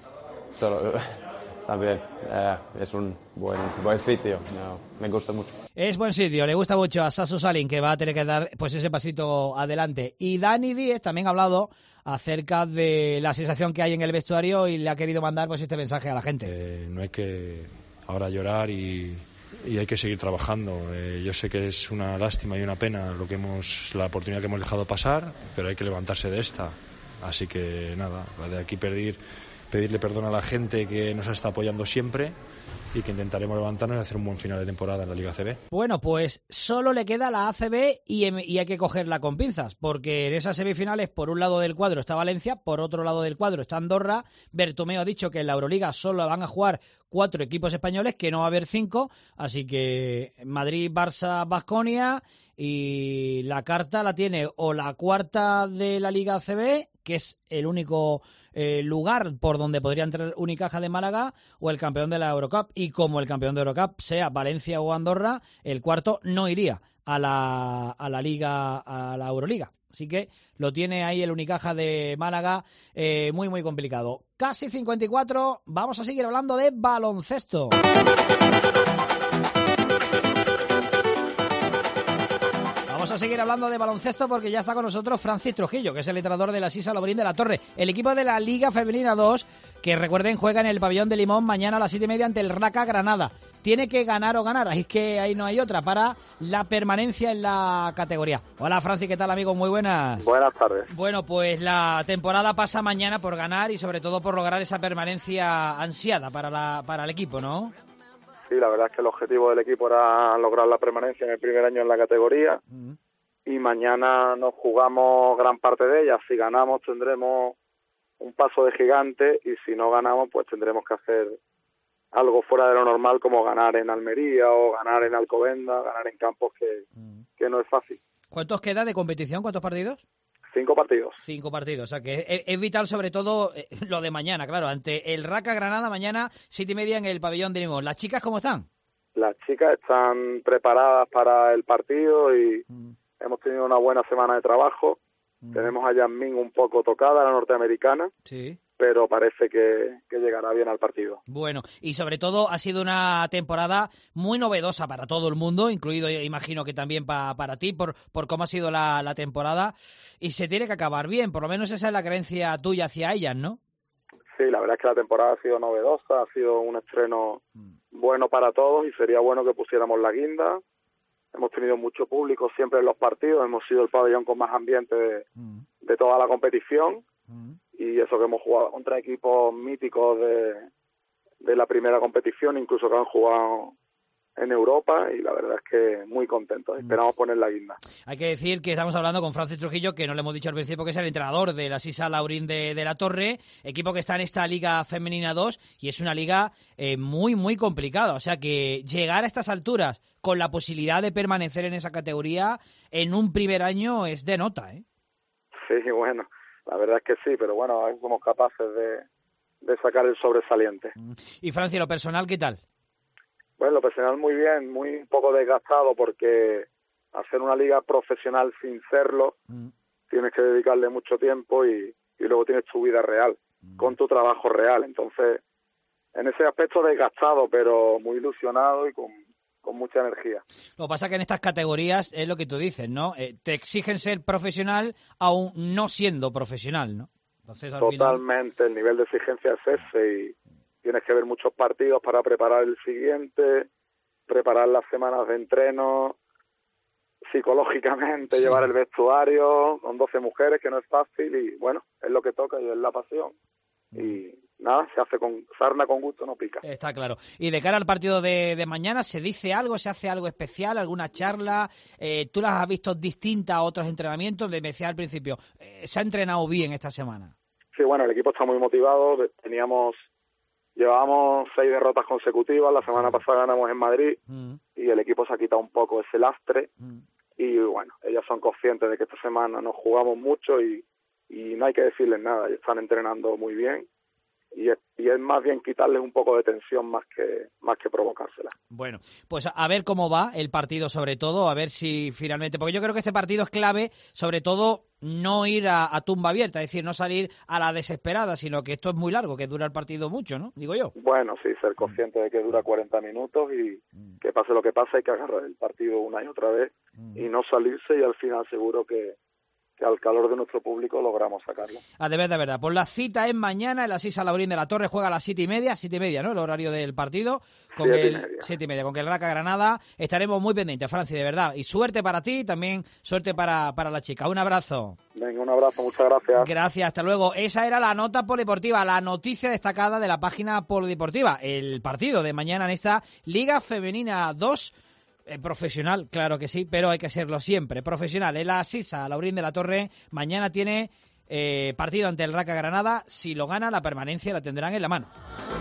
también es un buen sitio, me gusta mucho. Es buen sitio, le gusta mucho a Sasu Salin, que va a tener que dar pues ese pasito adelante. Y Dani Díez también ha hablado acerca de la sensación que hay en el vestuario y le ha querido mandar pues este mensaje a la gente. No hay que ahora llorar y hay que seguir trabajando. Yo sé que es una lástima y una pena la oportunidad que hemos dejado pasar, pero hay que levantarse de esta. Así que nada, de aquí pedirle perdón a la gente que nos está apoyando siempre y que intentaremos levantarnos y hacer un buen final de temporada en la Liga ACB. Bueno, pues solo le queda la ACB y hay que cogerla con pinzas, porque en esas semifinales, por un lado del cuadro está Valencia, por otro lado del cuadro está Andorra. Bertomeu ha dicho que en la Euroliga solo van a jugar 4 equipos españoles, que no va a haber 5, así que Madrid, Barça, Baskonia, y la carta la tiene o la cuarta de la Liga ACB, que es el único lugar por donde podría entrar Unicaja de Málaga, o el campeón de la Eurocup. Y como el campeón de Eurocup sea Valencia o Andorra, el cuarto no iría a la Liga, a la Euroliga. Así que lo tiene ahí el Unicaja de Málaga muy, muy complicado. Casi 54, vamos a seguir hablando de baloncesto. Vamos a seguir hablando de baloncesto porque ya está con nosotros Francis Trujillo, que es el entrenador de la Sisa Lobrín de la Torre. El equipo de la Liga Femenina 2, que recuerden juega en el Pabellón de Limón mañana a las 7:30 ante el Raca Granada. Tiene que ganar o ganar, así que ahí no hay otra para la permanencia en la categoría. Hola Francis, ¿qué tal amigo? Muy buenas. Buenas tardes. Bueno, pues la temporada pasa mañana por ganar y sobre todo por lograr esa permanencia ansiada para el equipo, ¿no? Sí, la verdad es que el objetivo del equipo era lograr la permanencia en el primer año en la categoría. Y mañana nos jugamos gran parte de ella. Si ganamos tendremos un paso de gigante y si no ganamos pues tendremos que hacer algo fuera de lo normal, como ganar en Almería o ganar en Alcobendas, ganar en campos que no es fácil. ¿Cuántos queda de competición? ¿Cuántos partidos? 5 partidos. 5 partidos, o sea que es vital sobre todo lo de mañana, claro, ante el Raca Granada mañana 7:30 en el pabellón de Limón. ¿Las chicas cómo están? Las chicas están preparadas para el partido y hemos tenido una buena semana de trabajo. Tenemos a Yasmín un poco tocada, la norteamericana, sí, pero parece que llegará bien al partido. Bueno, y sobre todo ha sido una temporada muy novedosa para todo el mundo, incluido imagino que también para ti, por cómo ha sido la temporada, y se tiene que acabar bien, por lo menos esa es la creencia tuya hacia ellas, ¿no? Sí, la verdad es que la temporada ha sido novedosa, ha sido un estreno bueno para todos y sería bueno que pusiéramos la guinda. Hemos tenido mucho público siempre en los partidos, hemos sido el pabellón con más ambiente de toda la competición y eso que hemos jugado contra equipos míticos de la primera competición, incluso que han jugado en Europa y la verdad es que muy contentos, esperamos poner la guinda. Hay que decir que estamos hablando con Francis Trujillo, que no le hemos dicho al principio que es el entrenador de la Sisa Laurín de la Torre, equipo que está en esta Liga Femenina 2 y es una liga muy, muy complicada, o sea que llegar a estas alturas con la posibilidad de permanecer en esa categoría en un primer año es de nota, ¿eh? Sí, bueno, la verdad es que sí, pero bueno, ahí somos capaces de sacar el sobresaliente. Y Francia, lo personal, ¿qué tal? Bueno, lo personal muy bien, muy un poco desgastado porque hacer una liga profesional sin serlo, tienes que dedicarle mucho tiempo y luego tienes tu vida real, con tu trabajo real. Entonces, en ese aspecto desgastado, pero muy ilusionado y con mucha energía. Lo que pasa es que en estas categorías es lo que tú dices, ¿no? Te exigen ser profesional aún no siendo profesional, ¿no? Entonces, al totalmente, final... el nivel de exigencia es ese y tienes que ver muchos partidos para preparar el siguiente, preparar las semanas de entreno, psicológicamente, sí, llevar el vestuario con 12 mujeres, que no es fácil y bueno, es lo que toca y es la pasión. Y nada, se hace con sarna con gusto, no pica. Está claro. Y de cara al partido de mañana, ¿se dice algo, se hace algo especial, alguna charla? ¿Tú las has visto distintas a otros entrenamientos? Me decía al principio, ¿se ha entrenado bien esta semana? Sí, bueno, el equipo está muy motivado. Llevábamos 6 derrotas consecutivas, la semana pasada ganamos en Madrid y el equipo se ha quitado un poco ese lastre y bueno, ellas son conscientes de que esta semana nos jugamos mucho y no hay que decirles nada, ellos están entrenando muy bien y es más bien quitarles un poco de tensión más que provocársela. Bueno, pues a ver cómo va el partido sobre todo, a ver si finalmente, porque yo creo que este partido es clave, sobre todo no ir a tumba abierta, es decir, no salir a la desesperada, sino que esto es muy largo, que dura el partido mucho, ¿no? Digo yo. Bueno, sí, ser consciente de que dura 40 minutos y que pase lo que pase, hay que agarrar el partido una y otra vez y no salirse y al final seguro que al calor de nuestro público logramos sacarlo. De verdad. Pues la cita es mañana en la Sisa Laurín de la Torre, juega a las 7:30, ¿no? El horario del partido. 7:30, con que el Raca Granada estaremos muy pendientes, Franci, de verdad. Y suerte para ti y también suerte para la chica. Un abrazo. Venga, un abrazo, muchas gracias. Gracias, hasta luego. Esa era la nota polideportiva, la noticia destacada de la página polideportiva. El partido de mañana en esta Liga Femenina 2. Profesional, claro que sí, pero hay que serlo siempre. Profesional, en la Sisa Laurín de la Torre, mañana tiene partido ante el Raca Granada. Si lo gana, la permanencia la tendrán en la mano.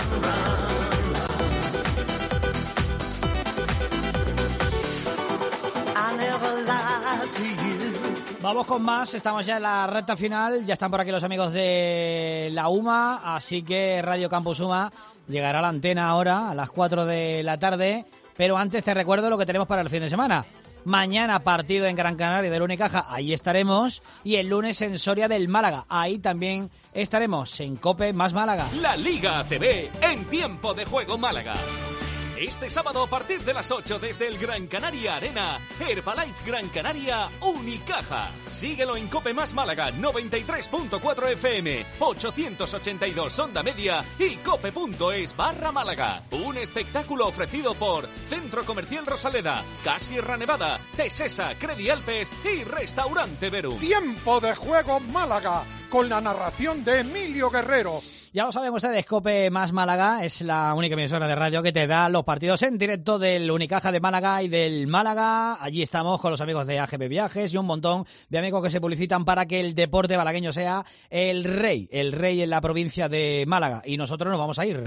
Vamos con más, estamos ya en la recta final, ya están por aquí los amigos de la UMA, así que Radio Campus UMA llegará a la antena ahora a las 4 de la tarde. Pero antes te recuerdo lo que tenemos para el fin de semana. Mañana partido en Gran Canaria del Unicaja, ahí estaremos. Y el lunes en Soria del Málaga, ahí también estaremos en COPE más Málaga. La Liga ACB en Tiempo de Juego Málaga. Este sábado a partir de las 8 desde el Gran Canaria Arena, Herbalife Gran Canaria Unicaja. Síguelo en COPE más Málaga 93.4 FM, 882 onda media y cope.es/Málaga. Un espectáculo ofrecido por Centro Comercial Rosaleda, Casierra Nevada, Tesesa, Credi Alpes y Restaurante Verum. Tiempo de Juego Málaga, con la narración de Emilio Guerrero. Ya lo saben ustedes, COPE más Málaga es la única emisora de radio que te da los partidos en directo del Unicaja de Málaga y del Málaga. Allí estamos con los amigos de AGB Viajes y un montón de amigos que se publicitan para que el deporte malagueño sea el rey en la provincia de Málaga. Y nosotros nos vamos a ir.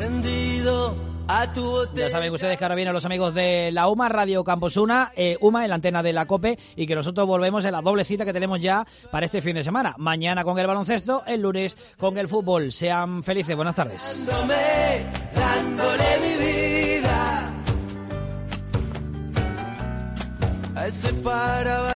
Ya saben ustedes que ahora vienen los amigos de la UMA, Radio Campus UMA en la antena de la COPE, y que nosotros volvemos en la doble cita que tenemos ya para este fin de semana. Mañana con el baloncesto, el lunes con el fútbol. Sean felices, buenas tardes. Dándole mi vida a ese